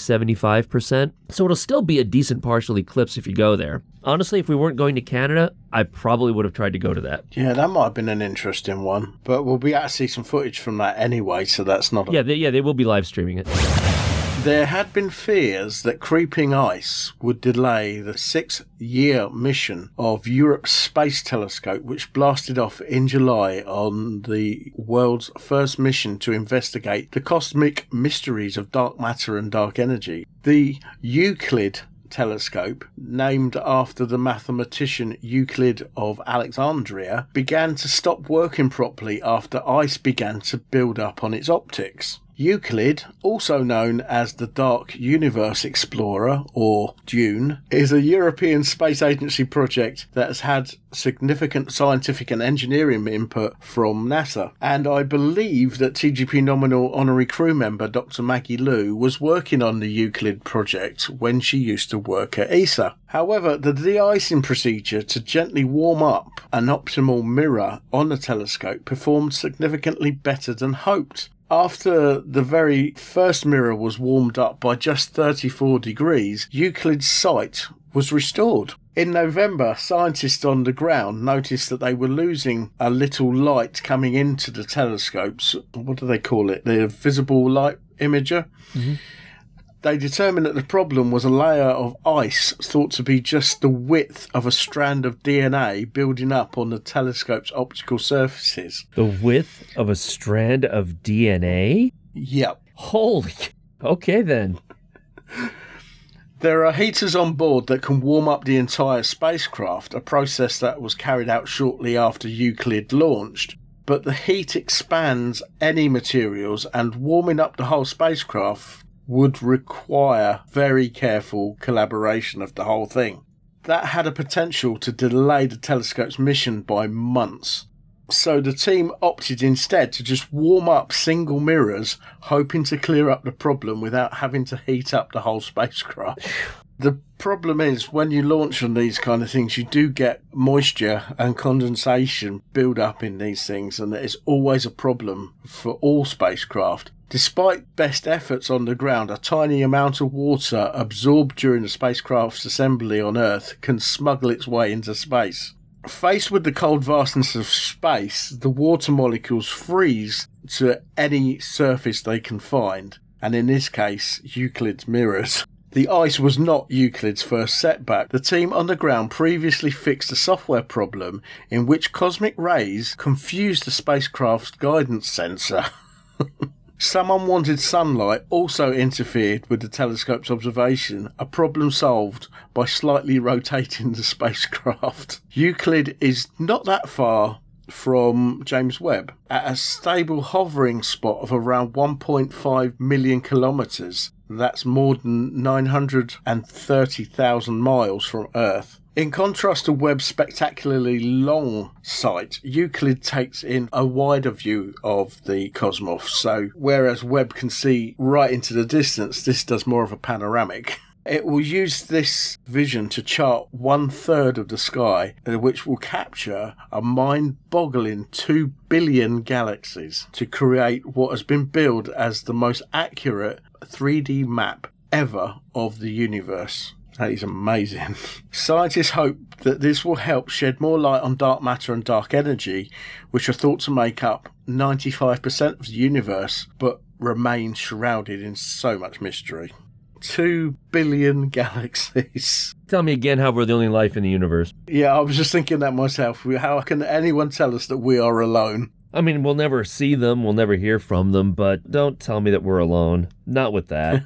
75%. So it'll still be a decent partial eclipse if you go there. Honestly, if we weren't going to Canada, I probably would have tried to go to that. Yeah, that might have been an interesting one. But we'll be able to see some footage from that anyway, so that's not... They will be live streaming it. There had been fears that creeping ice would delay the 6-year mission of Europe's Space Telescope, which blasted off in July on the world's first mission to investigate the cosmic mysteries of dark matter and dark energy. The Euclid telescope, named after the mathematician Euclid of Alexandria, began to stop working properly after ice began to build up on its optics. Euclid, also known as the Dark Universe Explorer, or DUNE, is a European Space Agency project that has had significant scientific and engineering input from NASA. And I believe that TGP nominal honorary crew member Dr. Maggie Liu was working on the Euclid project when she used to work at ESA. However, the de-icing procedure to gently warm up an optimal mirror on the telescope performed significantly better than hoped. After the very first mirror was warmed up by just 34 degrees, Euclid's sight was restored. In November, scientists on the ground noticed that they were losing a little light coming into the telescopes. What do they call it? The visible light imager? Mm-hmm. They determined that the problem was a layer of ice thought to be just the width of a strand of DNA building up on the telescope's optical surfaces. The width of a strand of DNA? Yep. Holy... Okay, then. There are heaters on board that can warm up the entire spacecraft, a process that was carried out shortly after Euclid launched. But the heat expands any materials, and warming up the whole spacecraft would require very careful collaboration of the whole thing. That had a potential to delay the telescope's mission by months. So the team opted instead to just warm up single mirrors, hoping to clear up the problem without having to heat up the whole spacecraft. The problem is, when you launch on these kind of things, you do get moisture and condensation build up in these things, and it is always a problem for all spacecraft. Despite best efforts on the ground, a tiny amount of water absorbed during the spacecraft's assembly on Earth can smuggle its way into space. Faced with the cold vastness of space, the water molecules freeze to any surface they can find, and in this case, Euclid's mirrors. The ice was not Euclid's first setback. The team on the ground previously fixed a software problem in which cosmic rays confused the spacecraft's guidance sensor. Some unwanted sunlight also interfered with the telescope's observation, a problem solved by slightly rotating the spacecraft. Euclid is not that far from James Webb, at a stable hovering spot of around 1.5 million kilometres. That's more than 930,000 miles from Earth. In contrast to Webb's spectacularly long sight, Euclid takes in a wider view of the cosmos. So whereas Webb can see right into the distance, this does more of a panoramic. It will use this vision to chart 1/3 of the sky, which will capture a mind-boggling 2 billion galaxies to create what has been billed as the most accurate 3D map ever of the universe. That is amazing. Scientists hope that this will help shed more light on dark matter and dark energy, which are thought to make up 95% of the universe, but remain shrouded in so much mystery. 2 billion galaxies. Tell me again how we're the only life in the universe. Yeah, I was just thinking that myself. How can anyone tell us that we are alone? I mean, we'll never see them, we'll never hear from them, but don't tell me that we're alone. Not with that.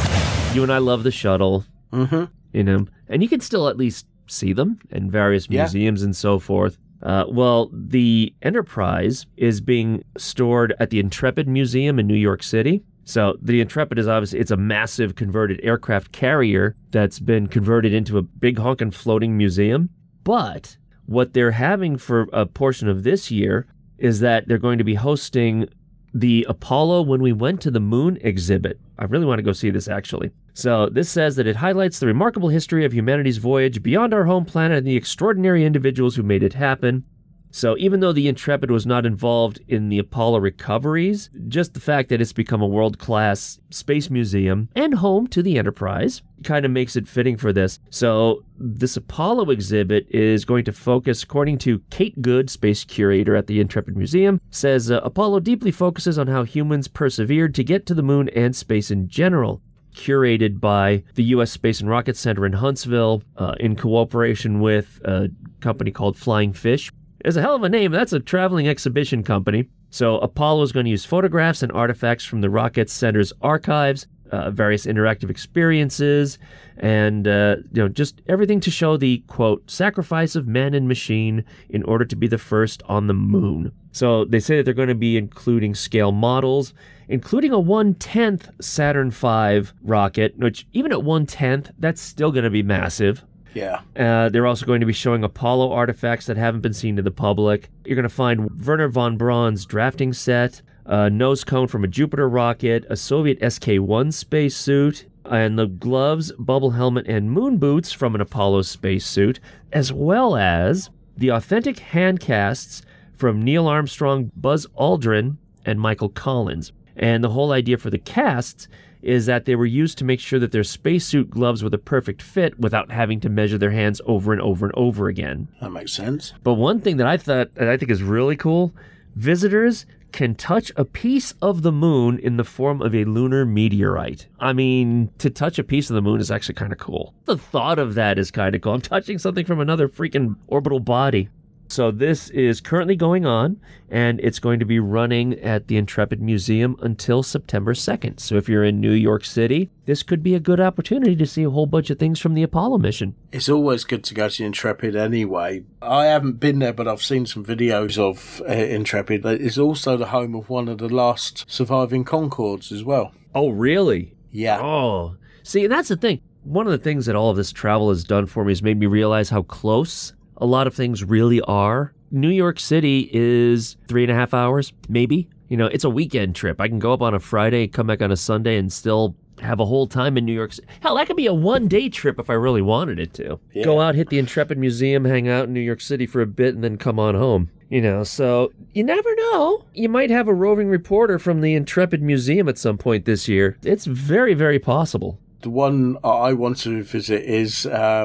You and I love the shuttle. Mm-hmm. You know, and you can still at least see them in various museums and so forth. Well, the Enterprise is being stored at the Intrepid Museum in New York City. So the Intrepid is obviously, it's a massive converted aircraft carrier that's been converted into a big honkin' floating museum. But what they're having for a portion of this year is that they're going to be hosting the Apollo When We Went to the Moon exhibit. I really want to go see this, actually. So this says that it highlights the remarkable history of humanity's voyage beyond our home planet and the extraordinary individuals who made it happen. So even though the Intrepid was not involved in the Apollo recoveries, just the fact that it's become a world-class space museum and home to the Enterprise kind of makes it fitting for this. So this Apollo exhibit is going to focus, according to Kate Good, space curator at the Intrepid Museum, says Apollo deeply focuses on how humans persevered to get to the moon and space in general. Curated by the U.S. Space and Rocket Center in Huntsville in cooperation with a company called Flying Fish. It's a hell of a name. That's a traveling exhibition company. So Apollo is going to use photographs and artifacts from the Rocket Center's archives, various interactive experiences, and just everything to show the, quote, sacrifice of man and machine in order to be the first on the moon. So they say that they're going to be including scale models, including a 1/10 Saturn V rocket, which even at 1/10, that's still going to be massive. Yeah. They're also going to be showing Apollo artifacts that haven't been seen to the public. You're going to find Wernher von Braun's drafting set, a nose cone from a Jupiter rocket, a Soviet SK-1 spacesuit, and the gloves, bubble helmet, and moon boots from an Apollo spacesuit, as well as the authentic hand casts from Neil Armstrong, Buzz Aldrin, and Michael Collins. And the whole idea for the casts is that they were used to make sure that their spacesuit gloves were the perfect fit without having to measure their hands over and over and over again. That makes sense. But one thing that I think is really cool, visitors can touch a piece of the moon in the form of a lunar meteorite. I mean, to touch a piece of the moon is actually kind of cool. The thought of that is kind of cool. I'm touching something from another freaking orbital body. So this is currently going on, and it's going to be running at the Intrepid Museum until September 2nd. So if you're in New York City, this could be a good opportunity to see a whole bunch of things from the Apollo mission. It's always good to go to Intrepid anyway. I haven't been there, but I've seen some videos of Intrepid. It's also the home of one of the last surviving Concords as well. Oh, really? Yeah. Oh, see, and that's the thing. One of the things that all of this travel has done for me is made me realize how close a lot of things really are. New York City is 3.5 hours, maybe. You know, it's a weekend trip. I can go up on a Friday, come back on a Sunday, and still have a whole time in New York City. Hell, that could be a one-day trip if I really wanted it to. Yeah. Go out, hit the Intrepid Museum, hang out in New York City for a bit, and then come on home. You know, so you never know. You might have a roving reporter from the Intrepid Museum at some point this year. It's very, very possible. The one I want to visit is,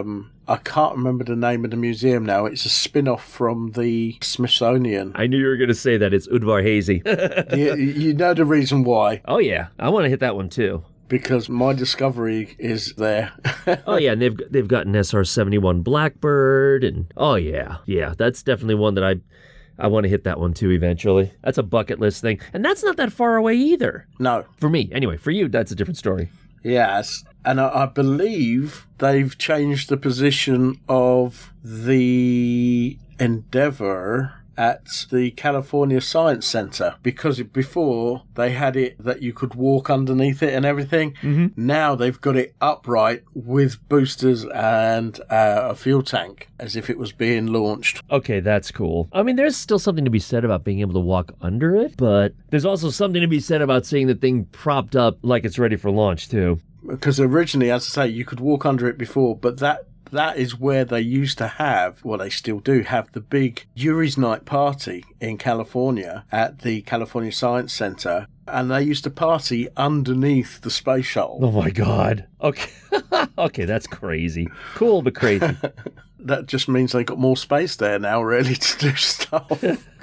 I can't remember the name of the museum now. It's a spin-off from the Smithsonian. I knew you were going to say that. It's Udvar-Hazy. you know the reason why. Oh, yeah. I want to hit that one, too. Because my Discovery is there. Oh, yeah, and they've got an SR-71 Blackbird, and oh, yeah. Yeah, that's definitely one that I want to hit that one, too, eventually. That's a bucket list thing. And that's not that far away, either. No. For me. Anyway, for you, that's a different story. Yes, and I believe they've changed the position of the Endeavour at the California Science Center, because before they had it that you could walk underneath it and everything. Mm-hmm. Now they've got it upright with boosters and a fuel tank as if it was being launched. Okay, that's cool. I mean, there's still something to be said about being able to walk under it, but there's also something to be said about seeing the thing propped up like it's ready for launch, too. Because originally, as I say, you could walk under it before, but that is where they used to have, well, they still do have, the big Yuri's Night party in California at the California Science Center. And they used to party underneath the space shuttle. Oh, my God. Okay, okay, that's crazy. Cool, but crazy. That just means they got more space there now, really, to do stuff.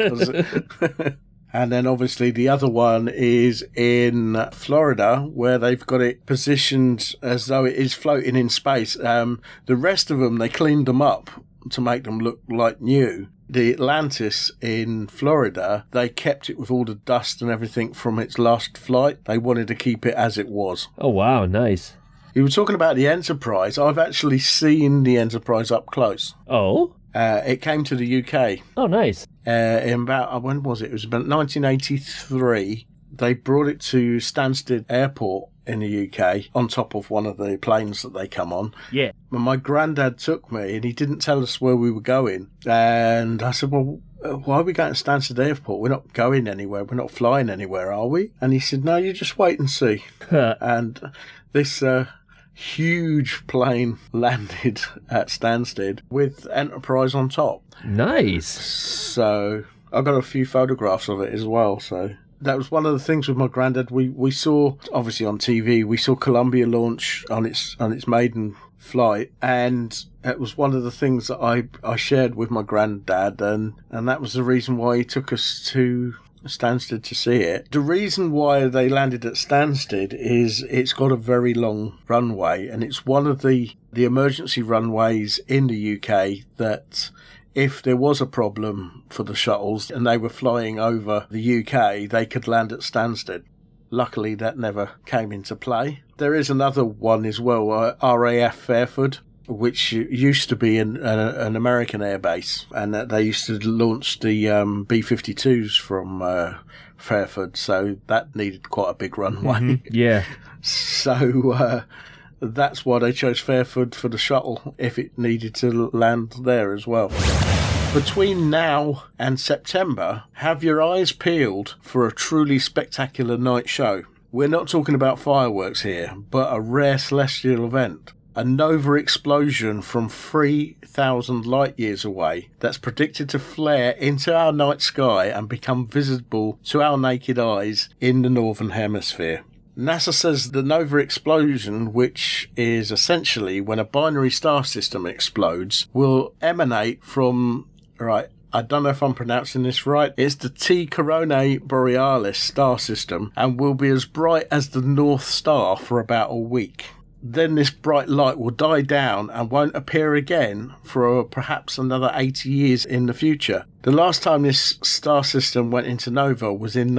And then obviously the other one is in Florida, where they've got it positioned as though it is floating in space. The rest of them, they cleaned them up to make them look like new. The Atlantis in Florida, they kept it with all the dust and everything from its last flight. They wanted to keep it as it was. Oh, wow, nice. You were talking about the Enterprise. I've actually seen the Enterprise up close. Oh? It came to the UK. Oh, nice. In about, when was it? It was about 1983. They brought it to Stansted Airport in the UK on top of one of the planes that they come on. Yeah. And my granddad took me and he didn't tell us where we were going. And I said, well, why are we going to Stansted Airport? We're not going anywhere. We're not flying anywhere, are we? And he said, no, you just wait and see. And this huge plane landed at Stansted with Enterprise on top. Nice. So I got a few photographs of it as well. So that was one of the things with my granddad. We saw, obviously on TV, we saw Columbia launch on its maiden flight, and it was one of the things that I shared with my granddad, and that was the reason why he took us to Stansted to see it. The reason why they landed at Stansted is it's got a very long runway, and it's one of the emergency runways in the UK that if there was a problem for the shuttles and they were flying over the UK, they could land at Stansted. Luckily, that never came into play. There is another one as well, RAF Fairford, which used to be an American airbase, and they used to launch the B-52s from Fairford, so that needed quite a big runway. Mm-hmm. Yeah. So that's why they chose Fairford for the shuttle, if it needed to land there as well. Between now and September, have your eyes peeled for a truly spectacular night show. We're not talking about fireworks here, but a rare celestial event. A nova explosion from 3,000 light years away that's predicted to flare into our night sky and become visible to our naked eyes in the northern hemisphere. NASA says the nova explosion, which is essentially when a binary star system explodes, will emanate from, right, I don't know if I'm pronouncing this right, it's the T Coronae Borealis star system and will be as bright as the North Star for about a week. Then this bright light will die down and won't appear again for perhaps another 80 years in the future. The last time this star system went into nova was in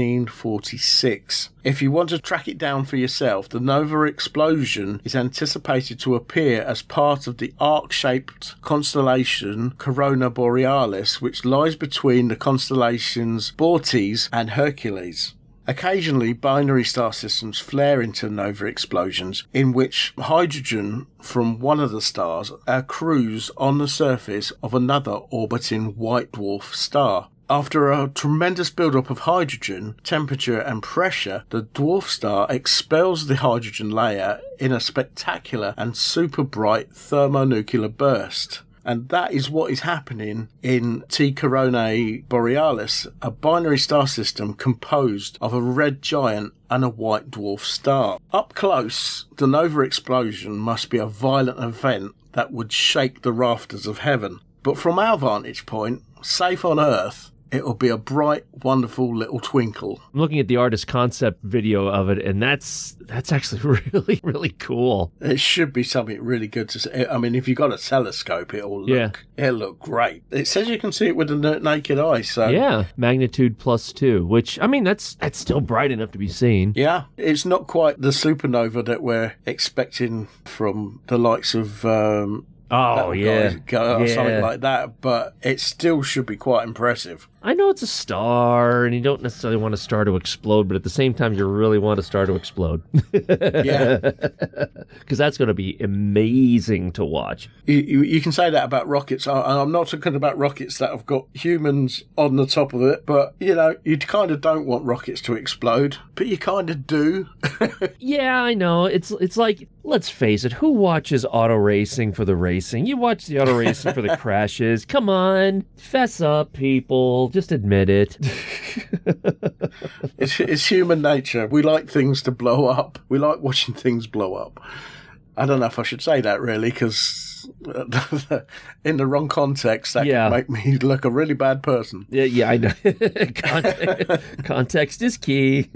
1946. If you want to track it down for yourself, the nova explosion is anticipated to appear as part of the arc-shaped constellation Corona Borealis, which lies between the constellations Bootes and Hercules. Occasionally, binary star systems flare into nova explosions in which hydrogen from one of the stars accrues on the surface of another orbiting white dwarf star. After a tremendous buildup of hydrogen, temperature and pressure, the dwarf star expels the hydrogen layer in a spectacular and super bright thermonuclear burst. And that is what is happening in T Coronae Borealis, a binary star system composed of a red giant and a white dwarf star. Up close, the nova explosion must be a violent event that would shake the rafters of heaven. But from our vantage point, safe on Earth, it will be a bright, wonderful little twinkle. I'm looking at the artist concept video of it, and that's actually really, really cool. It should be something really good to see. I mean, if you've got a telescope, it'll look great. It says you can see it with the naked eye, so... Yeah, magnitude +2, which, I mean, that's still bright enough to be seen. Yeah, it's not quite the supernova that we're expecting from the likes of Oh, yeah. Or something like that, but it still should be quite impressive. I know it's a star, and you don't necessarily want a star to explode, but at the same time, you really want a star to explode. Yeah. Because that's going to be amazing to watch. You can say that about rockets. I'm not talking about rockets that have got humans on the top of it, but, you kind of don't want rockets to explode, but you kind of do. Yeah, I know. It's like, let's face it, who watches auto racing for the racing? You watch the auto racing for the crashes. Come on, fess up, people. Just admit it. It's human nature. We like things to blow up. We like watching things blow up. I don't know if I should say that, really, because in the wrong context, that can make me look a really bad person. Yeah, I know. Context is key.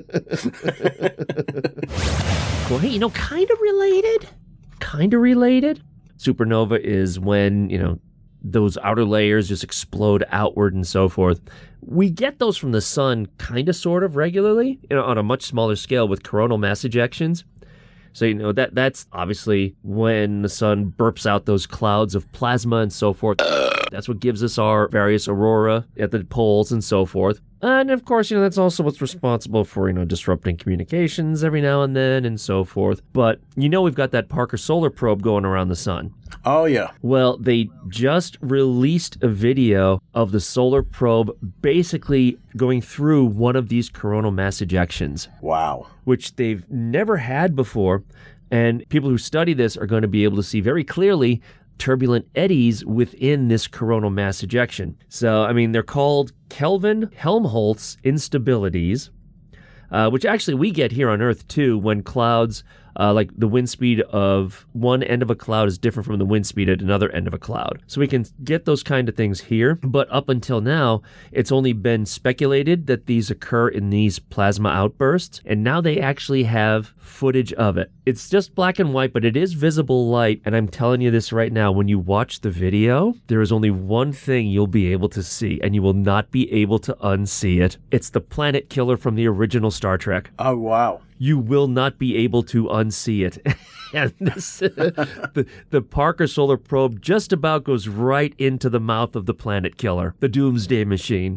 Well, hey, kind of related. Supernova is when, those outer layers just explode outward and so forth. We get those from the sun kind of sort of regularly, on a much smaller scale with coronal mass ejections. So, that's obviously when the sun burps out those clouds of plasma and so forth. That's what gives us our various aurora at the poles and so forth. And of course, that's also what's responsible for, disrupting communications every now and then and so forth. But, we've got that Parker Solar Probe going around the sun. Oh, yeah. Well, they just released a video of the solar probe basically going through one of these coronal mass ejections. Wow. Which they've never had before. And people who study this are going to be able to see very clearly turbulent eddies within this coronal mass ejection. So, they're called Kelvin-Helmholtz instabilities, which actually we get here on Earth too when clouds, like the wind speed of one end of a cloud is different from the wind speed at another end of a cloud. So we can get those kind of things here. But up until now, it's only been speculated that these occur in these plasma outbursts. And now they actually have footage of it. It's just black and white, but it is visible light. And I'm telling you this right now, when you watch the video, there is only one thing you'll be able to see, and you will not be able to unsee it. It's the planet killer from the original Star Trek. Oh, wow. You will not be able to unsee it. And this, the Parker Solar Probe just about goes right into the mouth of the planet killer, the Doomsday Machine.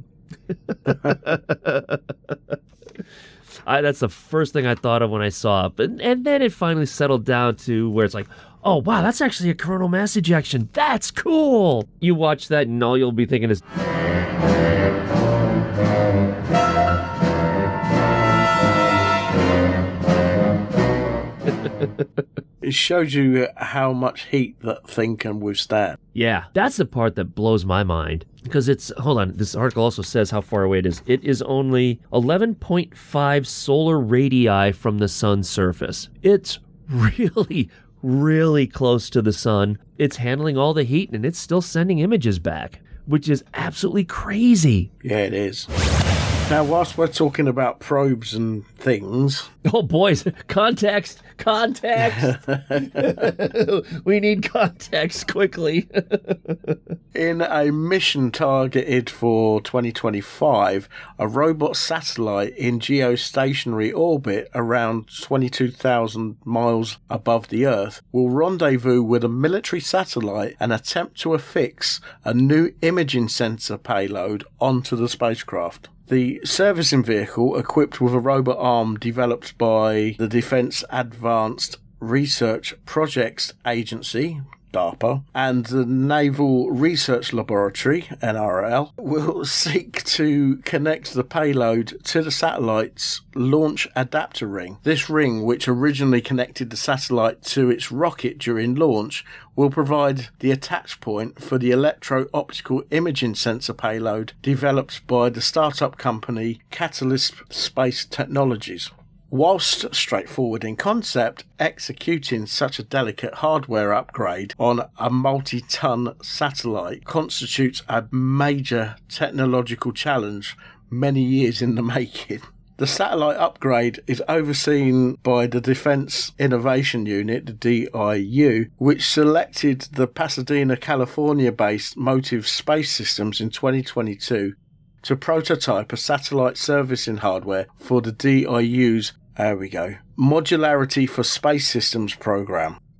That's the first thing I thought of when I saw it. And then it finally settled down to where it's like, oh, wow, that's actually a coronal mass ejection. That's cool. You watch that and all you'll be thinking is... It shows you how much heat that thing can withstand. Yeah, that's the part that blows my mind. Because hold on, this article also says how far away it is. It is only 11.5 solar radii from the sun's surface. It's really, really close to the sun. It's handling all the heat and it's still sending images back, which is absolutely crazy. Yeah, it is. Now, whilst we're talking about probes and things... Oh, boys, context! We need context quickly. In a mission targeted for 2025, a robot satellite in geostationary orbit around 22,000 miles above the Earth will rendezvous with a military satellite and attempt to affix a new imaging sensor payload onto the spacecraft. The servicing vehicle, equipped with a robot arm developed by the Defense Advanced Research Projects Agency, DARPA, and the Naval Research Laboratory, NRL, will seek to connect the payload to the satellite's launch adapter ring. This ring, which originally connected the satellite to its rocket during launch, will provide the attach point for the electro-optical imaging sensor payload developed by the startup company Catalyst Space Technologies. Whilst straightforward in concept, executing such a delicate hardware upgrade on a multi-ton satellite constitutes a major technological challenge many years in the making. The satellite upgrade is overseen by the Defense Innovation Unit, the DIU, which selected the Pasadena, California-based Motive Space Systems in 2022 to prototype a satellite servicing hardware for the DIU's, Modularity for Space Systems program.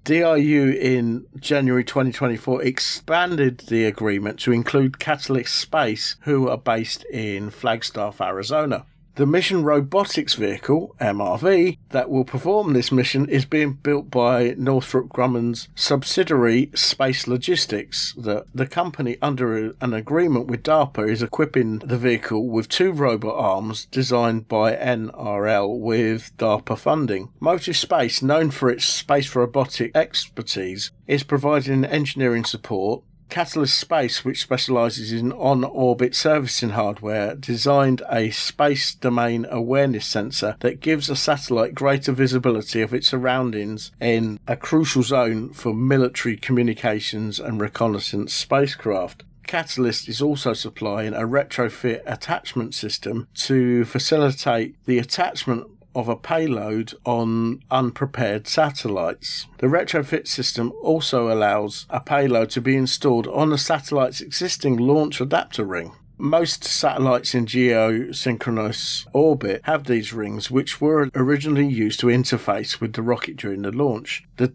DIU in January 2024 expanded the agreement to include Catalyst Space, who are based in Flagstaff, Arizona. The Mission Robotics Vehicle, MRV, that will perform this mission is being built by Northrop Grumman's subsidiary Space Logistics. The company, under an agreement with DARPA, is equipping the vehicle with 2 robot arms designed by NRL with DARPA funding. Motive Space, known for its space robotic expertise, is providing engineering support. Catalyst Space, which specialises in on-orbit servicing hardware, designed a space domain awareness sensor that gives a satellite greater visibility of its surroundings in a crucial zone for military communications and reconnaissance spacecraft. Catalyst is also supplying a retrofit attachment system to facilitate the attachment of a payload on unprepared satellites. The retrofit system also allows a payload to be installed on the satellite's existing launch adapter ring. Most satellites in geosynchronous orbit have these rings, which were originally used to interface with the rocket during the launch. The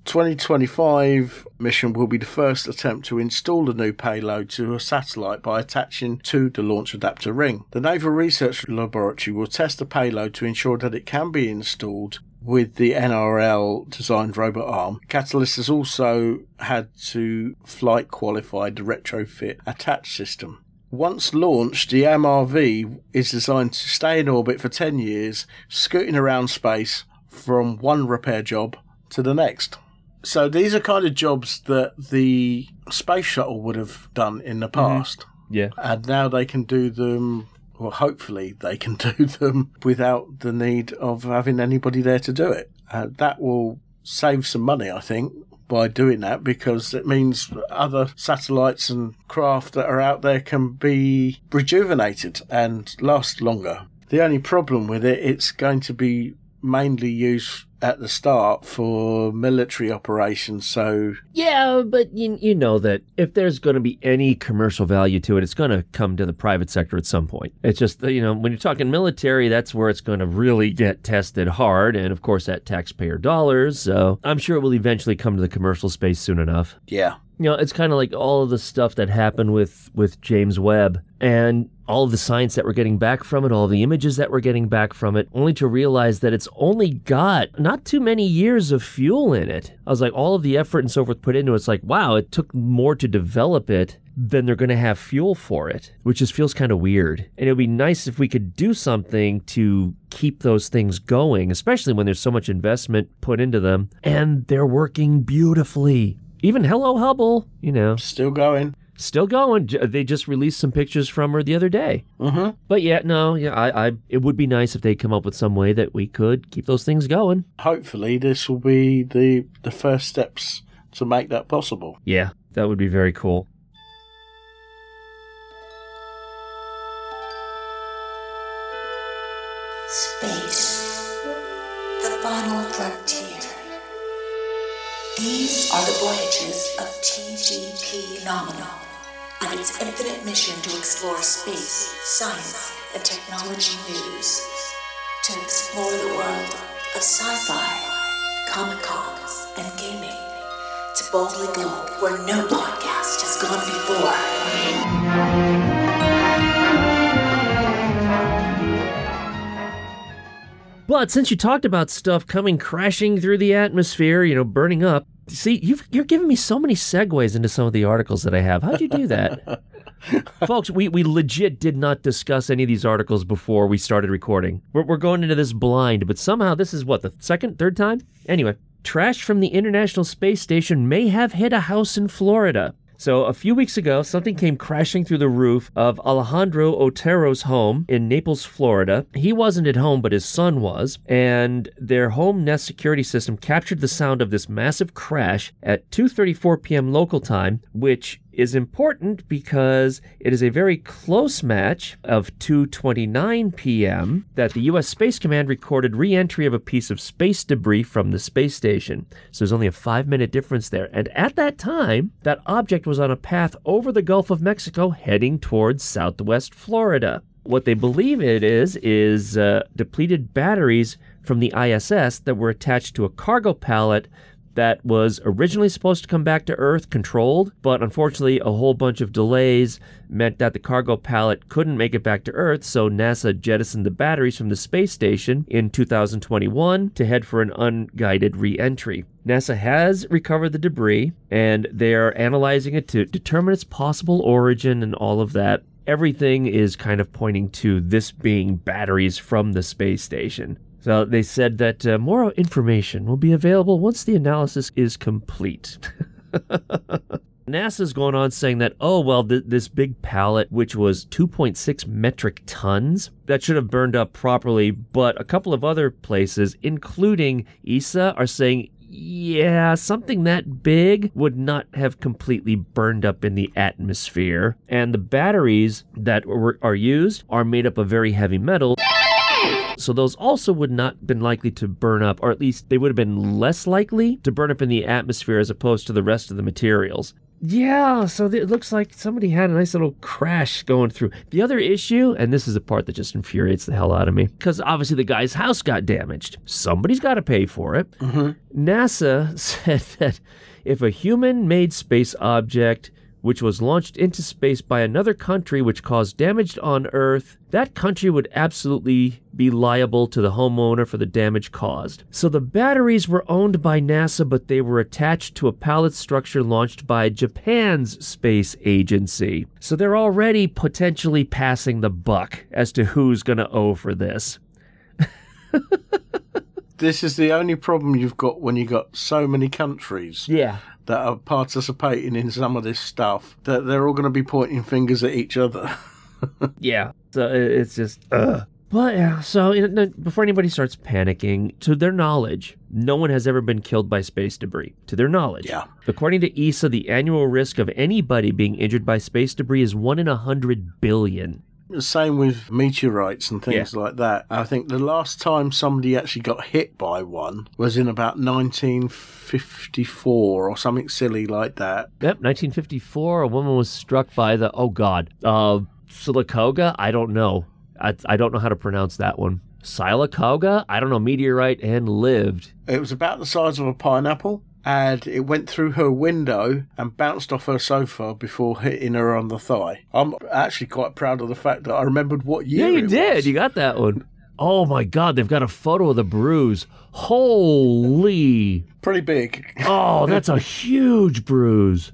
2025 mission will be the first attempt to install the new payload to a satellite by attaching to the launch adapter ring. The Naval Research Laboratory will test the payload to ensure that it can be installed with the NRL designed robot arm. Catalyst has also had to flight qualify the retrofit attach system. Once launched, the MRV is designed to stay in orbit for 10 years, scooting around space from one repair job to the next. So these are kind of jobs that the space shuttle would have done in the past. Yeah. And now they can do them, well, hopefully they can do them without the need of having anybody there to do it. That will save some money, I think, by doing that, because it means other satellites and craft that are out there can be rejuvenated and last longer. The only problem with it, it's going to be mainly used at the start for military operations, so... Yeah, but you know that if there's going to be any commercial value to it, it's going to come to the private sector at some point. It's just, when you're talking military, that's where it's going to really get tested hard, and of course at taxpayer dollars, so I'm sure it will eventually come to the commercial space soon enough. Yeah. It's kind of like all of the stuff that happened with James Webb and all of the science that we're getting back from it, all the images that we're getting back from it, only to realize that it's only got not too many years of fuel in it. I was like, all of the effort and so forth put into it, it's like, wow, it took more to develop it than they're going to have fuel for it, which just feels kind of weird. And it would be nice if we could do something to keep those things going, especially when there's so much investment put into them, and they're working beautifully. Even Hello Hubble, Still going. Still going. They just released some pictures from her the other day. Mm-hmm. But it would be nice if they come up with some way that we could keep those things going. Hopefully this will be the first steps to make that possible. Yeah, that would be very cool. Space, the final frontier. These are the voyages of TGP Nominal and its infinite mission to explore space, science, and technology news. To explore the world of sci-fi, Comic-Cons, and gaming. To boldly go where no podcast has gone before. But since you talked about stuff coming crashing through the atmosphere, burning up, see, you're giving me so many segues into some of the articles that I have. How'd you do that? Folks, we legit did not discuss any of these articles before we started recording. We're going into this blind, but somehow this is the second, third time? Anyway, trash from the International Space Station may have hit a house in Florida. So a few weeks ago, something came crashing through the roof of Alejandro Otero's home in Naples, Florida. He wasn't at home, but his son was, and their home Nest security system captured the sound of this massive crash at 2:34 p.m. local time, which is important because it is a very close match of 2:29 p.m. that the U.S. Space Command recorded re-entry of a piece of space debris from the space station. So there's only a 5-minute difference there. And at that time, that object was on a path over the Gulf of Mexico heading towards southwest Florida. What they believe it is depleted batteries from the ISS that were attached to a cargo pallet that was originally supposed to come back to Earth controlled, but unfortunately a whole bunch of delays meant that the cargo pallet couldn't make it back to Earth, so NASA jettisoned the batteries from the space station in 2021 to head for an unguided re-entry. NASA has recovered the debris, and they are analyzing it to determine its possible origin and all of that. Everything is kind of pointing to this being batteries from the space station. So they said that more information will be available once the analysis is complete. NASA's going on saying that, this big pallet, which was 2.6 metric tons, that should have burned up properly, but a couple of other places, including ESA, are saying, yeah, something that big would not have completely burned up in the atmosphere. And the batteries that are used are made up of very heavy metal. So those also would not have been likely to burn up, or at least they would have been less likely to burn up in the atmosphere as opposed to the rest of the materials. Yeah, so it looks like somebody had a nice little crash going through. The other issue, and this is the part that just infuriates the hell out of me, because obviously the guy's house got damaged. Somebody's got to pay for it. Mm-hmm. NASA said that if a human-made space object which was launched into space by another country which caused damage on Earth, that country would absolutely be liable to the homeowner for the damage caused. So the batteries were owned by NASA, but they were attached to a pallet structure launched by Japan's space agency. So they're already potentially passing the buck as to who's going to owe for this. This is the only problem you've got when you got so many countries. Yeah. That are participating in some of this stuff, that they're all going to be pointing fingers at each other. Yeah, so it's just, But yeah, so before anybody starts panicking, to their knowledge, no one has ever been killed by space debris. To their knowledge. Yeah. According to ESA, the annual risk of anybody being injured by space debris is 1 in 100 billion. The same with meteorites and things like that. I think the last time somebody actually got hit by one was in about 1954 or something silly like that. Yep, 1954, a woman was struck by the, Silicoga? I don't know. I don't know how to pronounce that one. Silicoga? I don't know, meteorite, and lived. It was about the size of a pineapple. And it went through her window and bounced off her sofa before hitting her on the thigh. I'm actually quite proud of the fact that I remembered what year it was. Yeah, you did. You got that one. Oh, my God. They've got a photo of the bruise. Holy. Pretty big. Oh, that's a huge bruise.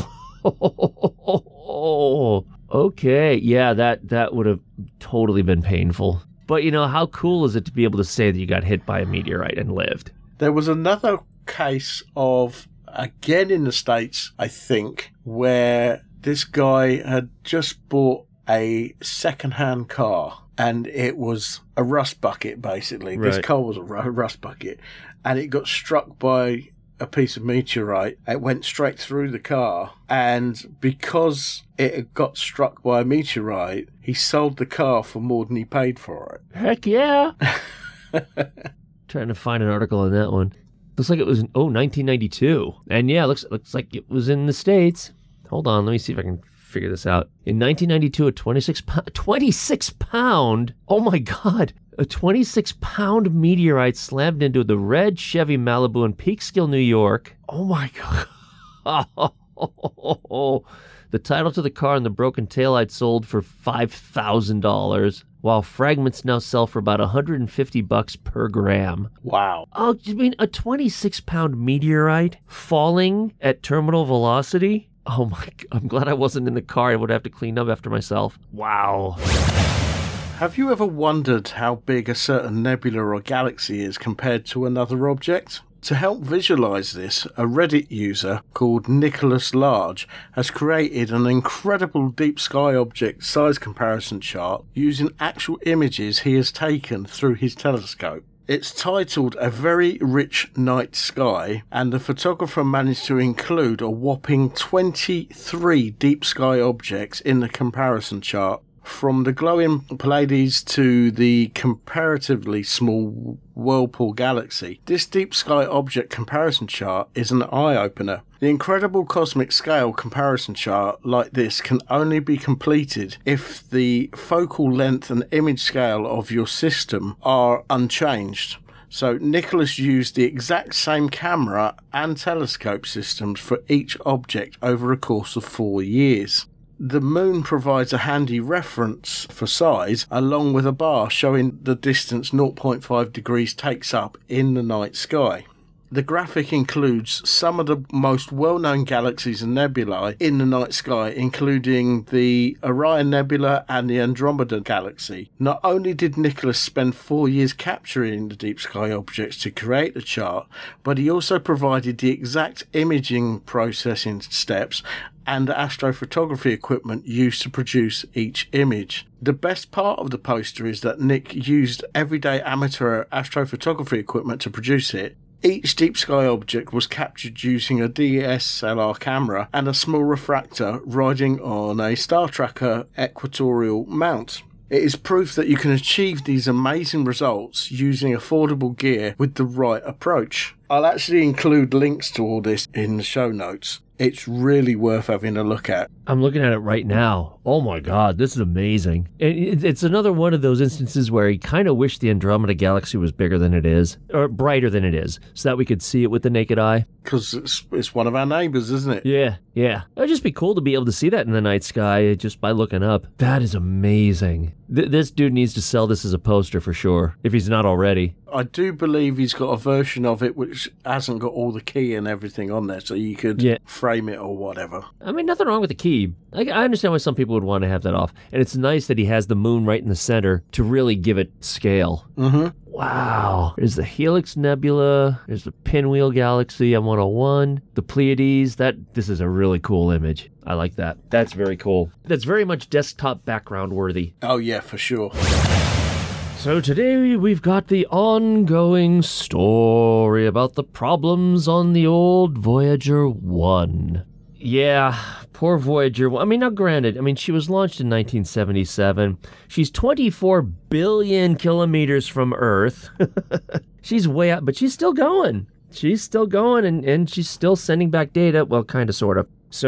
Oh, okay. Yeah, that would have totally been painful. But, how cool is it to be able to say that you got hit by a meteorite and lived? There was another case of, again in the States, I think, where this guy had just bought a second-hand car, and it was a rust bucket, basically. Right. This car was a rust bucket, and it got struck by a piece of meteorite. It went straight through the car, and because it had got struck by a meteorite, he sold the car for more than he paid for it. Heck yeah! Trying to find an article on that one. Looks like it was 1992. And yeah, looks like it was in the States. Hold on, let me see if I can figure this out. In 1992, a 26 pound, oh my God, a 26-pound meteorite slammed into the red Chevy Malibu in Peekskill, New York. Oh my God. The title to the car and the broken taillight sold for $5,000. While fragments now sell for about $150 per gram. Wow. Oh, you mean a 26-pound meteorite falling at terminal velocity? Oh my, I'm glad I wasn't in the car. I would have to clean up after myself. Wow. Have you ever wondered how big a certain nebula or galaxy is compared to another object? To help visualize this, a Reddit user called Nicholas Large has created an incredible deep sky object size comparison chart using actual images he has taken through his telescope. It's titled A Very Rich Night Sky, and the photographer managed to include a whopping 23 deep sky objects in the comparison chart. From the glowing Pleiades to the comparatively small Whirlpool Galaxy, this deep sky object comparison chart is an eye-opener. The incredible cosmic scale comparison chart like this can only be completed if the focal length and image scale of your system are unchanged. So Nicholas used the exact same camera and telescope systems for each object over a course of 4 years. The moon provides a handy reference for size, along with a bar showing the distance 0.5 degrees takes up in the night sky. The graphic includes some of the most well-known galaxies and nebulae in the night sky, including the Orion Nebula and the Andromeda Galaxy. Not only did Nicholas spend 4 years capturing the deep sky objects to create the chart, but he also provided the exact imaging processing steps and the astrophotography equipment used to produce each image. The best part of the poster is that Nick used everyday amateur astrophotography equipment to produce it. Each deep sky object was captured using a DSLR camera and a small refractor riding on a Star Tracker equatorial mount. It is proof that you can achieve these amazing results using affordable gear with the right approach. I'll actually include links to all this in the show notes. It's really worth having a look at. I'm looking at it right now. Oh my God, this is amazing. It's another one of those instances where you kind of wish the Andromeda Galaxy was bigger than it is, or brighter than it is, so that we could see it with the naked eye. Because it's one of our neighbors, isn't it? Yeah. It'd just be cool to be able to see that in the night sky just by looking up. That is amazing. This dude needs to sell this as a poster for sure, if he's not already. I do believe he's got a version of it which hasn't got all the key and everything on there, so you could frame it or whatever. I mean, nothing wrong with the key. I understand why some people would want to have that off. And it's nice that he has the moon right in the center to really give it scale. Mm-hmm. Wow. There's the Helix Nebula. There's the Pinwheel Galaxy M101. The Pleiades. This is a really cool image. I like that. That's very cool. That's very much desktop background worthy. Oh, yeah, for sure. So today we've got the ongoing story about the problems on the old Voyager 1. Yeah, poor Voyager. I mean, now granted, she was launched in 1977. She's 24 billion kilometers from Earth. She's way out, but she's still going. She's still going, and she's still sending back data. Well, kind of, sort of.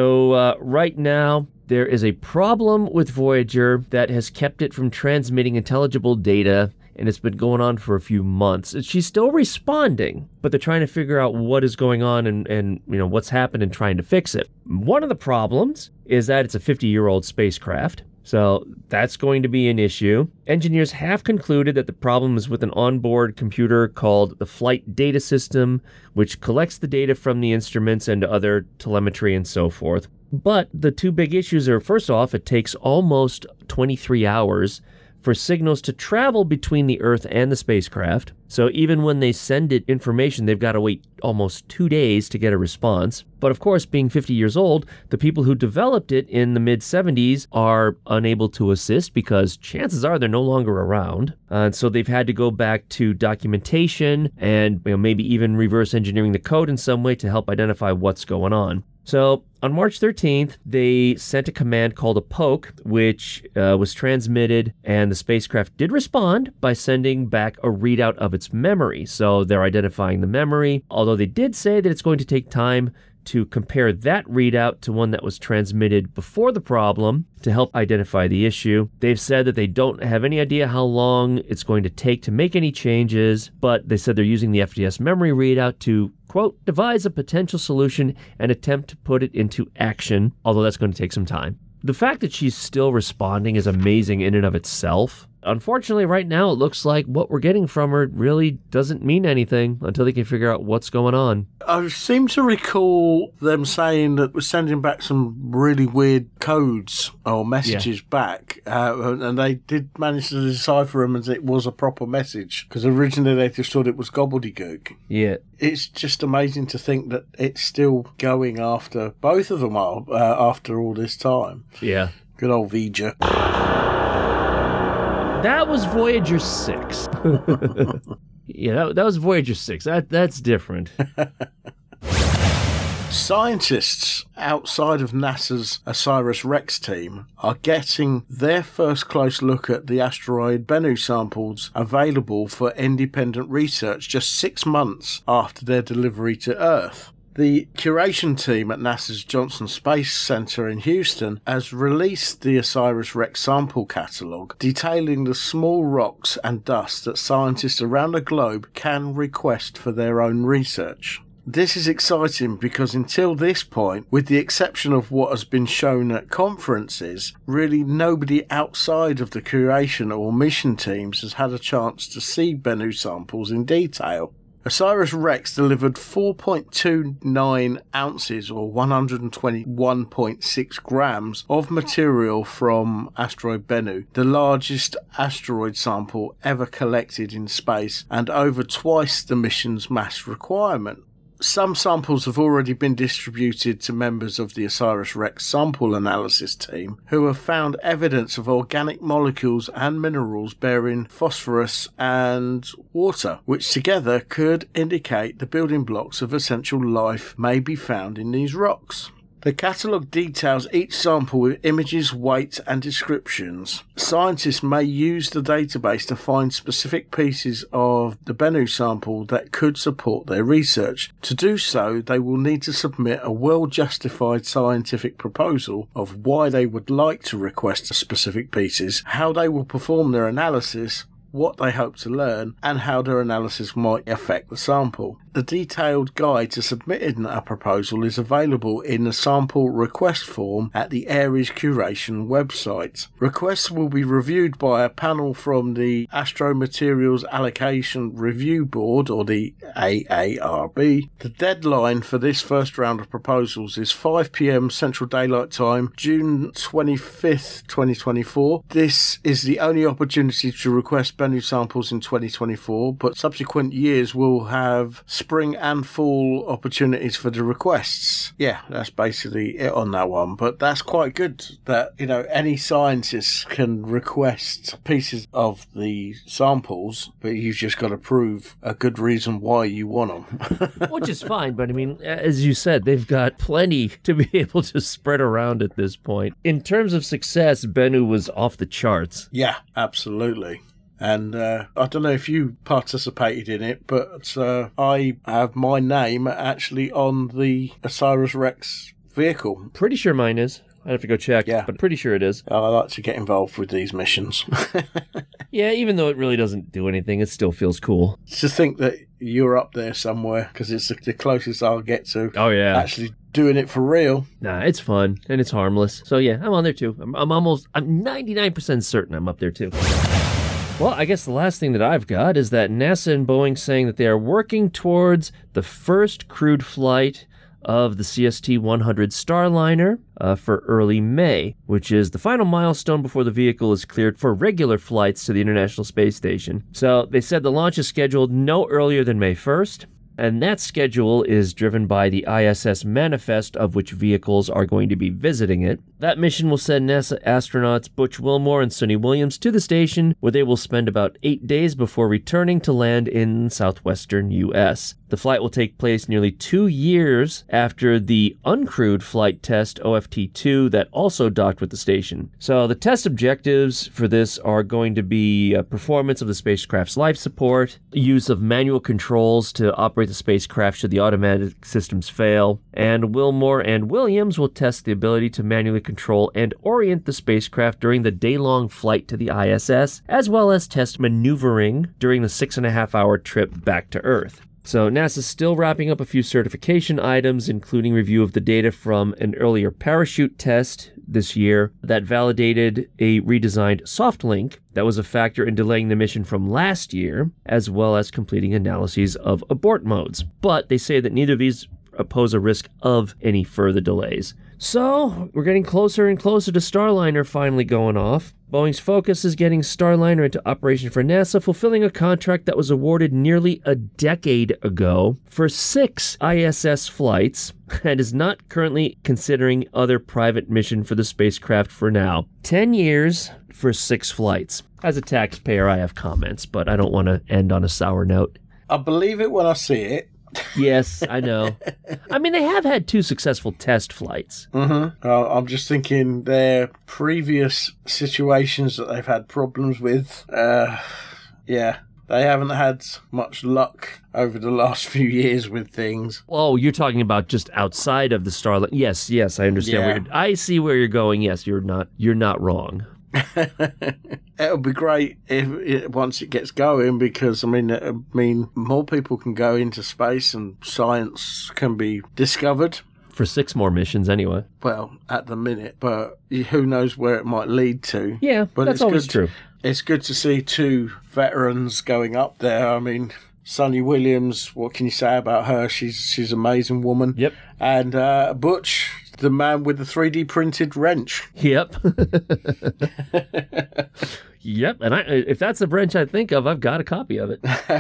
So right now, there is a problem with Voyager that has kept it from transmitting intelligible data, and it's been going on for a few months. She's still responding, but they're trying to figure out what is going on and what's happened and trying to fix it. One of the problems is that it's a 50-year-old spacecraft, so that's going to be an issue. Engineers have concluded that the problem is with an onboard computer called the Flight Data System, which collects the data from the instruments and other telemetry and so forth. But the two big issues are, first off, it takes almost 23 hours for signals to travel between the Earth and the spacecraft. So even when they send it information, they've got to wait almost 2 days to get a response. But of course, being 50 years old, the people who developed it in the mid-70s are unable to assist because chances are they're no longer around. And so they've had to go back to documentation and maybe even reverse engineering the code in some way to help identify what's going on. So on March 13th, they sent a command called a poke, which was transmitted, and the spacecraft did respond by sending back a readout of its memory. So they're identifying the memory, although they did say that it's going to take time to compare that readout to one that was transmitted before the problem to help identify the issue. They've said that they don't have any idea how long it's going to take to make any changes, but they said they're using the FDS memory readout to, quote, devise a potential solution and attempt to put it into action, although that's going to take some time. The fact that she's still responding is amazing in and of itself. Unfortunately, right now, it looks like what we're getting from her really doesn't mean anything until they can figure out what's going on. I seem to recall them saying that we're sending back some really weird codes or messages back, and they did manage to decipher them as it was a proper message, because originally they just thought it was gobbledygook. Yeah. It's just amazing to think that it's still going after both of them after all this time. Yeah. Good old Vija. That was Voyager 6. Yeah, that was Voyager 6. That's different. Scientists outside of NASA's OSIRIS-REx team are getting their first close look at the asteroid Bennu samples available for independent research just 6 months after their delivery to Earth. The curation team at NASA's Johnson Space Center in Houston has released the OSIRIS-REx sample catalogue, detailing the small rocks and dust that scientists around the globe can request for their own research. This is exciting because until this point, with the exception of what has been shown at conferences, really nobody outside of the curation or mission teams has had a chance to see Bennu samples in detail. OSIRIS-REx delivered 4.29 ounces or 121.6 grams of material from asteroid Bennu, the largest asteroid sample ever collected in space and over twice the mission's mass requirement. Some samples have already been distributed to members of the OSIRIS-REx sample analysis team, who have found evidence of organic molecules and minerals bearing phosphorus and water, which together could indicate the building blocks of essential life may be found in these rocks. The catalogue details each sample with images, weight and descriptions. Scientists may use the database to find specific pieces of the Bennu sample that could support their research. To do so, they will need to submit a well-justified scientific proposal of why they would like to request the specific pieces, how they will perform their analysis, what they hope to learn, and how their analysis might affect the sample. The detailed guide to submitting a proposal is available in the sample request form at the Ares Curation website. Requests will be reviewed by a panel from the Astromaterials Allocation Review Board, or the AARB. The deadline for this first round of proposals is 5 p.m. Central Daylight Time, June 25th, 2024. This is the only opportunity to request Bennu samples in 2024, but subsequent years will have spring and fall opportunities for the requests. Yeah, that's basically it on that one. But that's quite good that, any scientist can request pieces of the samples, but you've just got to prove a good reason why you want them. Which is fine, but as you said, they've got plenty to be able to spread around at this point. In terms of success, Bennu was off the charts. Yeah, absolutely. And I don't know if you participated in it, but I have my name actually on the OSIRIS-REx vehicle. Pretty sure mine is. I'd have to go check, but pretty sure it is. I like to get involved with these missions. Yeah, even though it really doesn't do anything, it still feels cool. To think that you're up there somewhere, because it's the closest I'll get to actually doing it for real. Nah, it's fun, and it's harmless. So yeah, I'm on there too. I'm 99% certain I'm up there too. Well, I guess the last thing that I've got is that NASA and Boeing saying that they are working towards the first crewed flight of the CST-100 Starliner for early May, which is the final milestone before the vehicle is cleared for regular flights to the International Space Station. So they said the launch is scheduled no earlier than May 1st. And that schedule is driven by the ISS manifest of which vehicles are going to be visiting it. That mission will send NASA astronauts Butch Wilmore and Suni Williams to the station, where they will spend about 8 days before returning to land in southwestern U.S. The flight will take place nearly 2 years after the uncrewed flight test OFT-2 that also docked with the station. So the test objectives for this are going to be performance of the spacecraft's life support, use of manual controls to operate the spacecraft should the automatic systems fail, and Wilmore and Williams will test the ability to manually control and orient the spacecraft during the day-long flight to the ISS, as well as test maneuvering during the 6.5-hour trip back to Earth. So NASA's still wrapping up a few certification items, including review of the data from an earlier parachute test this year that validated a redesigned soft link that was a factor in delaying the mission from last year, as well as completing analyses of abort modes. But they say that neither of these pose a risk of any further delays. So, we're getting closer and closer to Starliner finally going off. Boeing's focus is getting Starliner into operation for NASA, fulfilling a contract that was awarded nearly a decade ago for 6 ISS flights, and is not currently considering other private mission for the spacecraft for now. 10 years for 6 flights. As a taxpayer, I have comments, but I don't want to end on a sour note. I believe it when I see it. Yes, I know. I mean, they have had 2 successful test flights. Mm-hmm. I'm just thinking their previous situations that they've had problems with. Yeah. they haven't had much luck over the last few years with things. Oh, you're talking about just outside of the Starlink. Yes, I understand. Yeah. I see where you're going. Yes, you're not wrong. It'll be great if once it gets going, because I mean more people can go into space and science can be discovered. For 6 more missions anyway. Well, at the minute, but who knows where it might lead to. Yeah, but that's always true. It's good to see 2 veterans going up there. I mean, Sunny Williams, what can you say about her? She's an amazing woman. Yep. And Butch, the man with the 3D printed wrench. Yep. Yep, and if that's the wrench I think of, I've got a copy of it.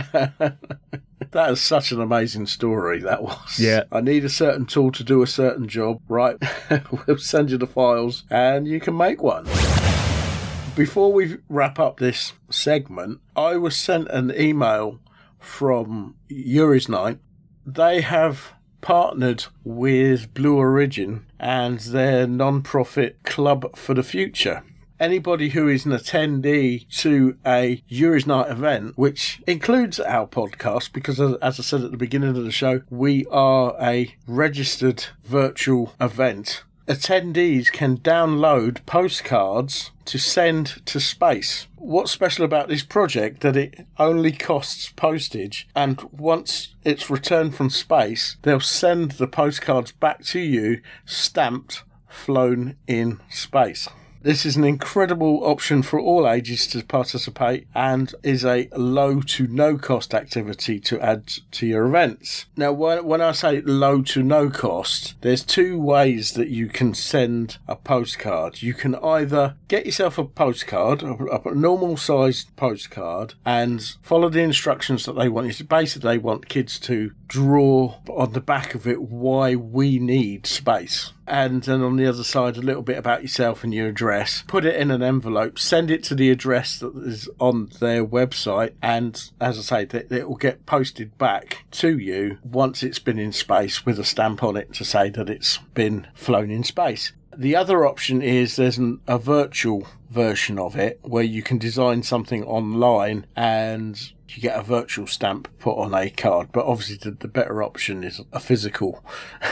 That is such an amazing story, that was. Yeah. I need a certain tool to do a certain job, right? We'll send you the files and you can make one. Before we wrap up this segment, I was sent an email from Yuri's Night. They have partnered with Blue Origin and their non-profit Club for the Future. Anybody who is an attendee to a Yuri's Night event, which includes our podcast, because as I said at the beginning of the show, we are a registered virtual event. Attendees can download postcards to send to space. What's special about this project that it only costs postage, and once it's returned from space, they'll send the postcards back to you, stamped, flown in space. This is an incredible option for all ages to participate and is a low to no cost activity to add to your events. Now, when I say low to no cost, there's 2 ways that you can send a postcard. You can either get yourself a postcard, a normal sized postcard, and follow the instructions that they want you to. Basically, they want kids to draw on the back of it why we need space. And then on the other side, a little bit about yourself and your address. Put it in an envelope, send it to the address that is on their website, and as I say, it will get posted back to you once it's been in space with a stamp on it to say that it's been flown in space. The other option is there's a virtual version of it where you can design something online and you get a virtual stamp put on a card, but obviously the better option is a physical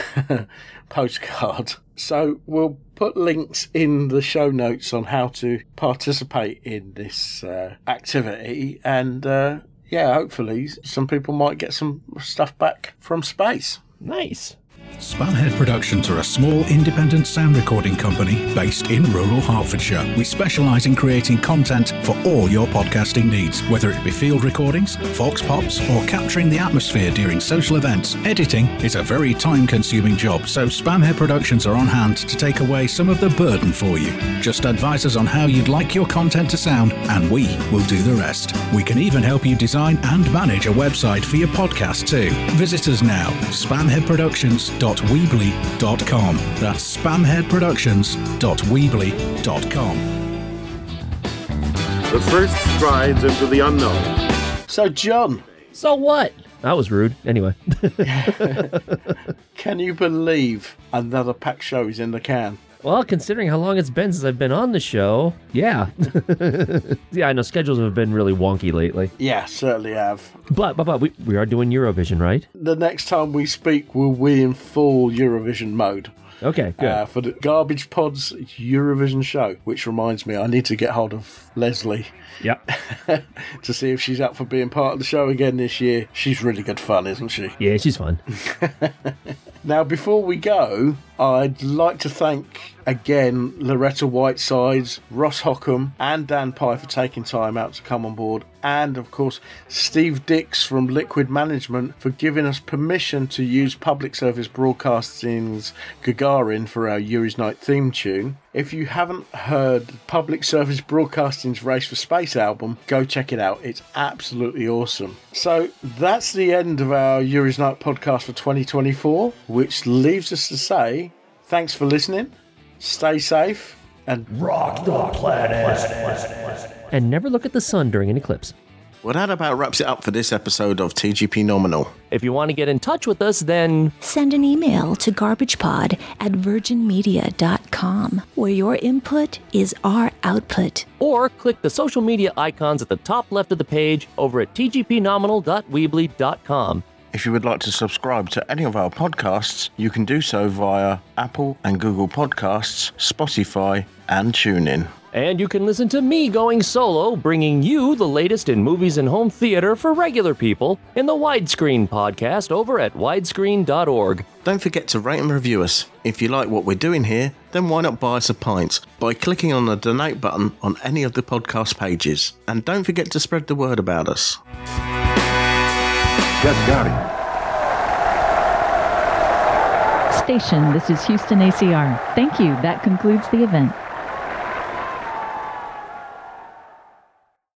postcard. So we'll put links in the show notes on how to participate in this activity, and hopefully some people might get some stuff back from space. Nice. Spamhead Productions are a small independent sound recording company based in rural Hertfordshire. We specialise in creating content for all your podcasting needs, whether it be field recordings, vox pops, or capturing the atmosphere during social events. Editing is a very time-consuming job, so Spamhead Productions are on hand to take away some of the burden for you. Just advise us on how you'd like your content to sound, and we will do the rest. We can even help you design and manage a website for your podcast too. Visit us now, spamheadproductions.weebly.com. That's spamheadproductions.weebly.com. The first strides into the unknown. So, John. So what? That was rude. Anyway. Can you believe another packed show is in the can? Well, considering how long it's been since I've been on the show, yeah. Yeah, I know schedules have been really wonky lately. Yeah, certainly have. But we are doing Eurovision, right? The next time we speak, we'll be in full Eurovision mode. Okay, good. For the Garbage Pods Eurovision show, which reminds me, I need to get hold of Leslie. Yep. To see if she's up for being part of the show again this year. She's really good fun, isn't she? Yeah, she's fun. Now, before we go, I'd like to thank again Loretta Whitesides, Ross Hockham, and Dan Pye for taking time out to come on board, and of course Steve Dix from Liquid Management for giving us permission to use Public Service Broadcasting's Gagarin for our Yuri's Night theme tune. If you haven't heard Public Service Broadcasting's Race for Space album, go check it out. It's absolutely awesome. So that's the end of our Yuri's Night podcast for 2024, which leaves us to say thanks for listening, stay safe, and rock the planet. And never look at the sun during an eclipse. Well, that about wraps it up for this episode of TGP Nominal. If you want to get in touch with us, then send an email to garbagepod@virginmedia.com, where your input is our output. Or click the social media icons at the top left of the page over at tgpnominal.weebly.com. If you would like to subscribe to any of our podcasts, you can do so via Apple and Google Podcasts, Spotify, and TuneIn. And you can listen to me going solo, bringing you the latest in movies and home theater for regular people in the Widescreen podcast over at widescreen.org. Don't forget to rate and review us. If you like what we're doing here, then why not buy us a pint by clicking on the donate button on any of the podcast pages. And don't forget to spread the word about us. Just got it. Station, this is Houston ACR. Thank you. That concludes the event.